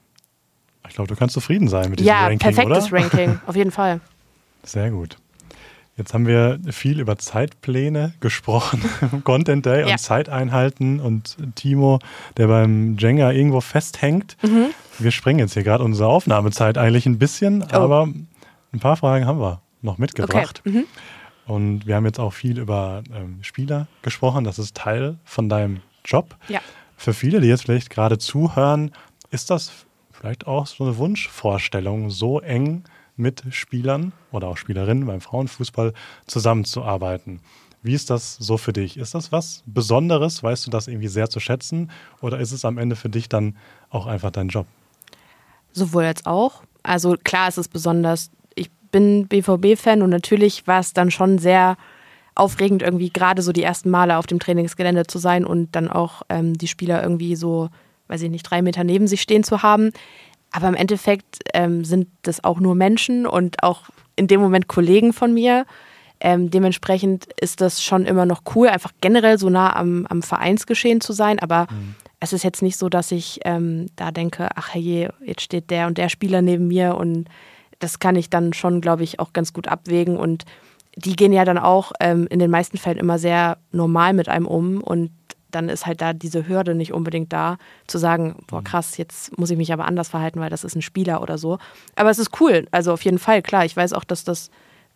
Ich glaube, du kannst zufrieden sein mit diesem Ranking, oder? Ja, perfektes Ranking, auf jeden Fall. Sehr gut. Jetzt haben wir viel über Zeitpläne gesprochen, Content Day und Zeiteinhalten und Timo, der beim Jenga irgendwo festhängt. Wir sprengen jetzt hier gerade unsere Aufnahmezeit eigentlich ein bisschen, aber ein paar Fragen haben wir noch mitgebracht. Okay. Und wir haben jetzt auch viel über Spieler gesprochen. Das ist Teil von deinem Job. Ja. Für viele, die jetzt vielleicht gerade zuhören, ist das vielleicht auch so eine Wunschvorstellung, so eng mit Spielern oder auch Spielerinnen beim Frauenfußball zusammenzuarbeiten. Wie ist das so für dich? Ist das was Besonderes? Weißt du das irgendwie sehr zu schätzen? Oder ist es am Ende für dich dann auch einfach dein Job? Sowohl als auch. Also klar ist es besonders. Ich bin BVB-Fan und natürlich war es dann schon sehr aufregend, irgendwie gerade so die ersten Male auf dem Trainingsgelände zu sein und dann auch die Spieler irgendwie so, weiß ich nicht, 3 Meter neben sich stehen zu haben. Aber im Endeffekt sind das auch nur Menschen und auch in dem Moment Kollegen von mir. Dementsprechend ist das schon immer noch cool, einfach generell so nah am Vereinsgeschehen zu sein. Aber es ist jetzt nicht so, dass ich da denke, ach herrje, jetzt steht der und der Spieler neben mir. Und das kann ich dann schon, glaube ich, auch ganz gut abwägen. Und die gehen ja dann auch in den meisten Fällen immer sehr normal mit einem um. Und dann ist halt da diese Hürde nicht unbedingt da, zu sagen, boah krass, jetzt muss ich mich aber anders verhalten, weil das ist ein Spieler oder so. Aber es ist cool, also auf jeden Fall, klar. Ich weiß auch, dass das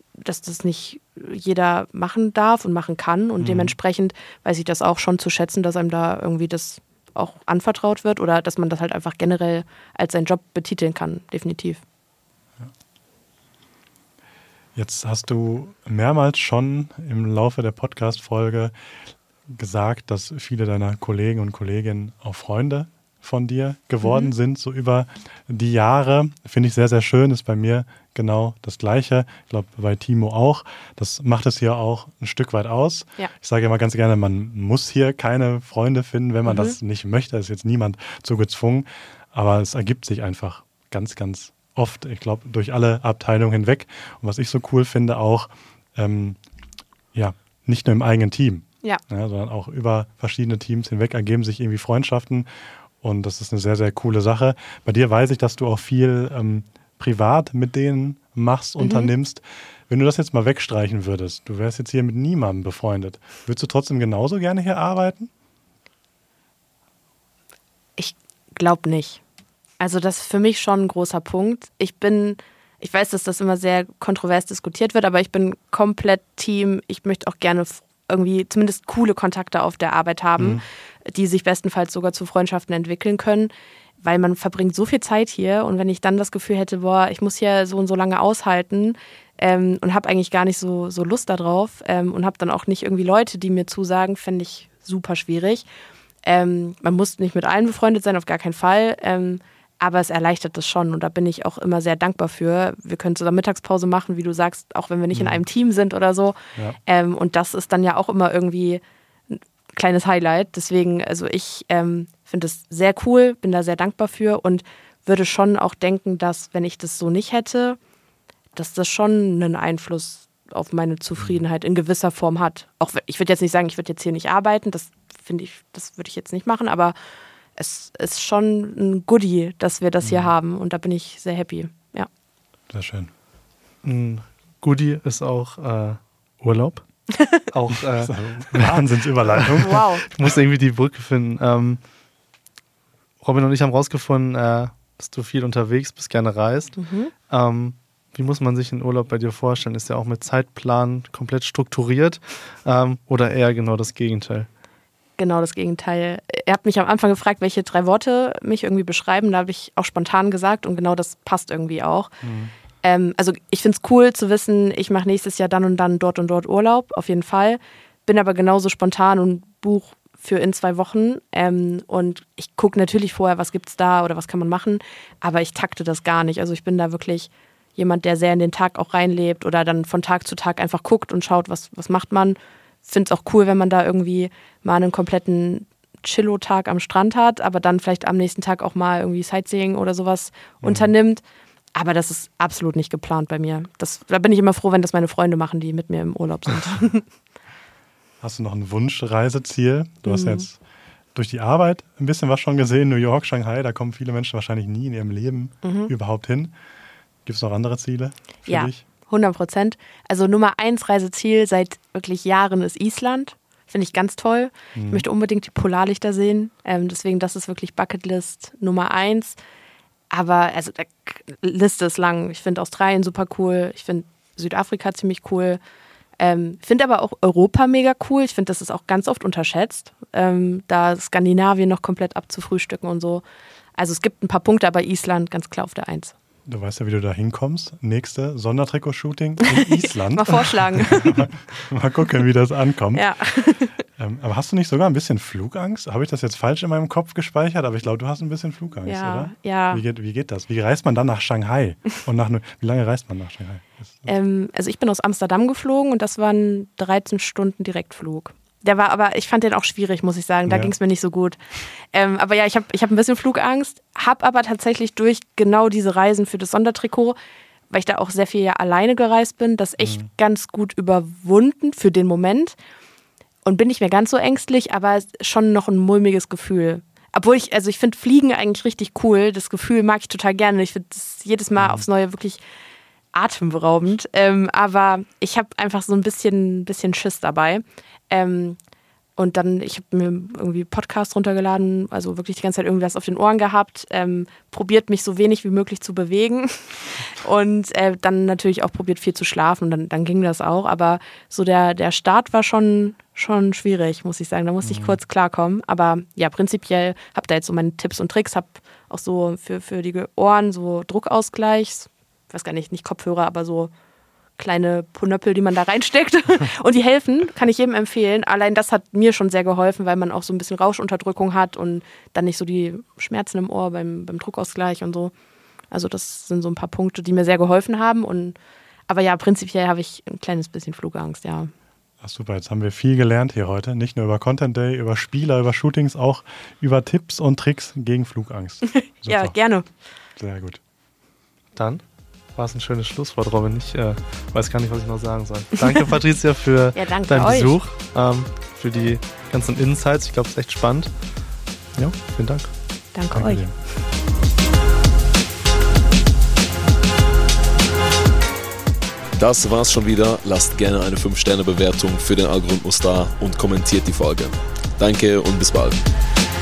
nicht jeder machen darf und machen kann und dementsprechend weiß ich das auch schon zu schätzen, dass einem da irgendwie das auch anvertraut wird oder dass man das halt einfach generell als seinen Job betiteln kann, definitiv. Jetzt hast du mehrmals schon im Laufe der Podcast-Folge gesagt, dass viele deiner Kollegen und Kolleginnen auch Freunde von dir geworden sind, so über die Jahre. Finde ich sehr, sehr schön. Ist bei mir genau das Gleiche. Ich glaube, bei Timo auch. Das macht es hier auch ein Stück weit aus. Ja. Ich sage immer ganz gerne, man muss hier keine Freunde finden, wenn man das nicht möchte. Da ist jetzt niemand zu gezwungen. Aber es ergibt sich einfach ganz, ganz oft, ich glaube, durch alle Abteilungen hinweg. Und was ich so cool finde, auch nicht nur im eigenen Team, sondern auch über verschiedene Teams hinweg ergeben sich irgendwie Freundschaften. Und das ist eine sehr, sehr coole Sache. Bei dir weiß ich, dass du auch viel privat mit denen machst, unternimmst. Wenn du das jetzt mal wegstreichen würdest, du wärst jetzt hier mit niemandem befreundet, würdest du trotzdem genauso gerne hier arbeiten? Ich glaube nicht. Also das ist für mich schon ein großer Punkt. Ich weiß, dass das immer sehr kontrovers diskutiert wird, aber ich bin komplett Team. Ich möchte auch gerne irgendwie zumindest coole Kontakte auf der Arbeit haben, die sich bestenfalls sogar zu Freundschaften entwickeln können, weil man verbringt so viel Zeit hier und wenn ich dann das Gefühl hätte, boah, ich muss hier so und so lange aushalten und habe eigentlich gar nicht so Lust darauf und habe dann auch nicht irgendwie Leute, die mir zusagen, fände ich super schwierig. Man muss nicht mit allen befreundet sein, auf gar keinen Fall, aber es erleichtert das schon und da bin ich auch immer sehr dankbar für. Wir können zusammen Mittagspause machen, wie du sagst, auch wenn wir nicht in einem Team sind oder so. Ja. Und das ist dann ja auch immer irgendwie ein kleines Highlight. Deswegen, also ich finde es sehr cool, bin da sehr dankbar für und würde schon auch denken, dass wenn ich das so nicht hätte, dass das schon einen Einfluss auf meine Zufriedenheit in gewisser Form hat. Auch ich würde jetzt nicht sagen, ich würde jetzt hier nicht arbeiten, das würde ich jetzt nicht machen, aber es ist schon ein Goodie, dass wir das hier haben und da bin ich sehr happy. Ja. Sehr schön. Ein Goodie ist auch Urlaub. Auch Wahnsinnsüberleitung. Wow. Ich muss irgendwie die Brücke finden. Robin und ich haben rausgefunden, dass du viel unterwegs bist, gerne reist. Wie muss man sich einen Urlaub bei dir vorstellen? Ist der auch mit Zeitplan komplett strukturiert oder eher genau das Gegenteil? Genau das Gegenteil. Ihr habt mich am Anfang gefragt, welche 3 Worte mich irgendwie beschreiben. Da habe ich auch spontan gesagt und genau das passt irgendwie auch. Also ich finde es cool zu wissen, ich mache nächstes Jahr dann und dann dort und dort Urlaub, auf jeden Fall. Bin aber genauso spontan und buche für in 2 Wochen. Und ich gucke natürlich vorher, was gibt's da oder was kann man machen. Aber ich takte das gar nicht. Also ich bin da wirklich jemand, der sehr in den Tag auch reinlebt oder dann von Tag zu Tag einfach guckt und schaut, was macht man. Finde es auch cool, wenn man da irgendwie mal einen kompletten Chillo-Tag am Strand hat, aber dann vielleicht am nächsten Tag auch mal irgendwie Sightseeing oder sowas unternimmt. Aber das ist absolut nicht geplant bei mir. Da bin ich immer froh, wenn das meine Freunde machen, die mit mir im Urlaub sind. Hast du noch ein Wunschreiseziel? Du hast jetzt durch die Arbeit ein bisschen was schon gesehen, New York, Shanghai, da kommen viele Menschen wahrscheinlich nie in ihrem Leben überhaupt hin. Gibt es noch andere Ziele für dich? 100%. Also Nummer 1 Reiseziel seit wirklich Jahren ist Island. Finde ich ganz toll. Ich möchte unbedingt die Polarlichter sehen. Deswegen, das ist wirklich Bucketlist Nummer 1. Aber also die Liste ist lang. Ich finde Australien super cool. Ich finde Südafrika ziemlich cool. Finde aber auch Europa mega cool. Ich finde, das ist auch ganz oft unterschätzt. Da Skandinavien noch komplett abzufrühstücken und so. Also es gibt ein paar Punkte, aber Island ganz klar auf der 1. Du weißt ja, wie du da hinkommst. Nächste Sondertrikot-Shooting in Island. Mal vorschlagen. Mal gucken, wie das ankommt. Ja. Aber hast du nicht sogar ein bisschen Flugangst? Habe ich das jetzt falsch in meinem Kopf gespeichert? Aber ich glaube, du hast ein bisschen Flugangst, oder? Ja. Wie geht das? Wie reist man dann nach Shanghai? Und wie lange reist man nach Shanghai? Also ich bin aus Amsterdam geflogen und das waren 13 Stunden Direktflug. Ich fand den auch schwierig, muss ich sagen. Da ging es mir nicht so gut. Aber ja, ich hab ein bisschen Flugangst, habe aber tatsächlich durch genau diese Reisen für das Sondertrikot, weil ich da auch sehr viel ja alleine gereist bin, das echt ganz gut überwunden für den Moment. Und bin nicht mehr ganz so ängstlich, aber schon noch ein mulmiges Gefühl. Obwohl ich finde Fliegen eigentlich richtig cool. Das Gefühl mag ich total gerne. Ich finde das jedes Mal aufs Neue wirklich atemberaubend. Aber ich habe einfach so ein bisschen Schiss dabei. Und dann, ich habe mir irgendwie Podcast runtergeladen, also wirklich die ganze Zeit irgendwas auf den Ohren gehabt, probiert mich so wenig wie möglich zu bewegen und dann natürlich auch probiert viel zu schlafen und dann ging das auch, aber so der Start war schon schwierig, muss ich sagen, da musste ich kurz klarkommen, aber ja, prinzipiell habe da jetzt so meine Tipps und Tricks, habe auch so für die Ohren so Druckausgleich, ich weiß gar nicht Kopfhörer, aber so kleine Ponöppel, die man da reinsteckt und die helfen, kann ich jedem empfehlen. Allein das hat mir schon sehr geholfen, weil man auch so ein bisschen Rauschunterdrückung hat und dann nicht so die Schmerzen im Ohr beim Druckausgleich und so. Also das sind so ein paar Punkte, die mir sehr geholfen haben. Aber ja, prinzipiell habe ich ein kleines bisschen Flugangst, ja. Ach super, jetzt haben wir viel gelernt hier heute. Nicht nur über Content Day, über Spieler, über Shootings, auch über Tipps und Tricks gegen Flugangst. Ja, gerne. Sehr gut. Dann war es ein schönes Schlusswort, Robin. Ich weiß gar nicht, was ich noch sagen soll. Danke, Patricia, für deinen Besuch, für die ganzen Insights. Ich glaube, es ist echt spannend. Ja, vielen Dank. Danke euch. Dir. Das war's schon wieder. Lasst gerne eine 5-Sterne-Bewertung für den Algorithmus da und kommentiert die Folge. Danke und bis bald.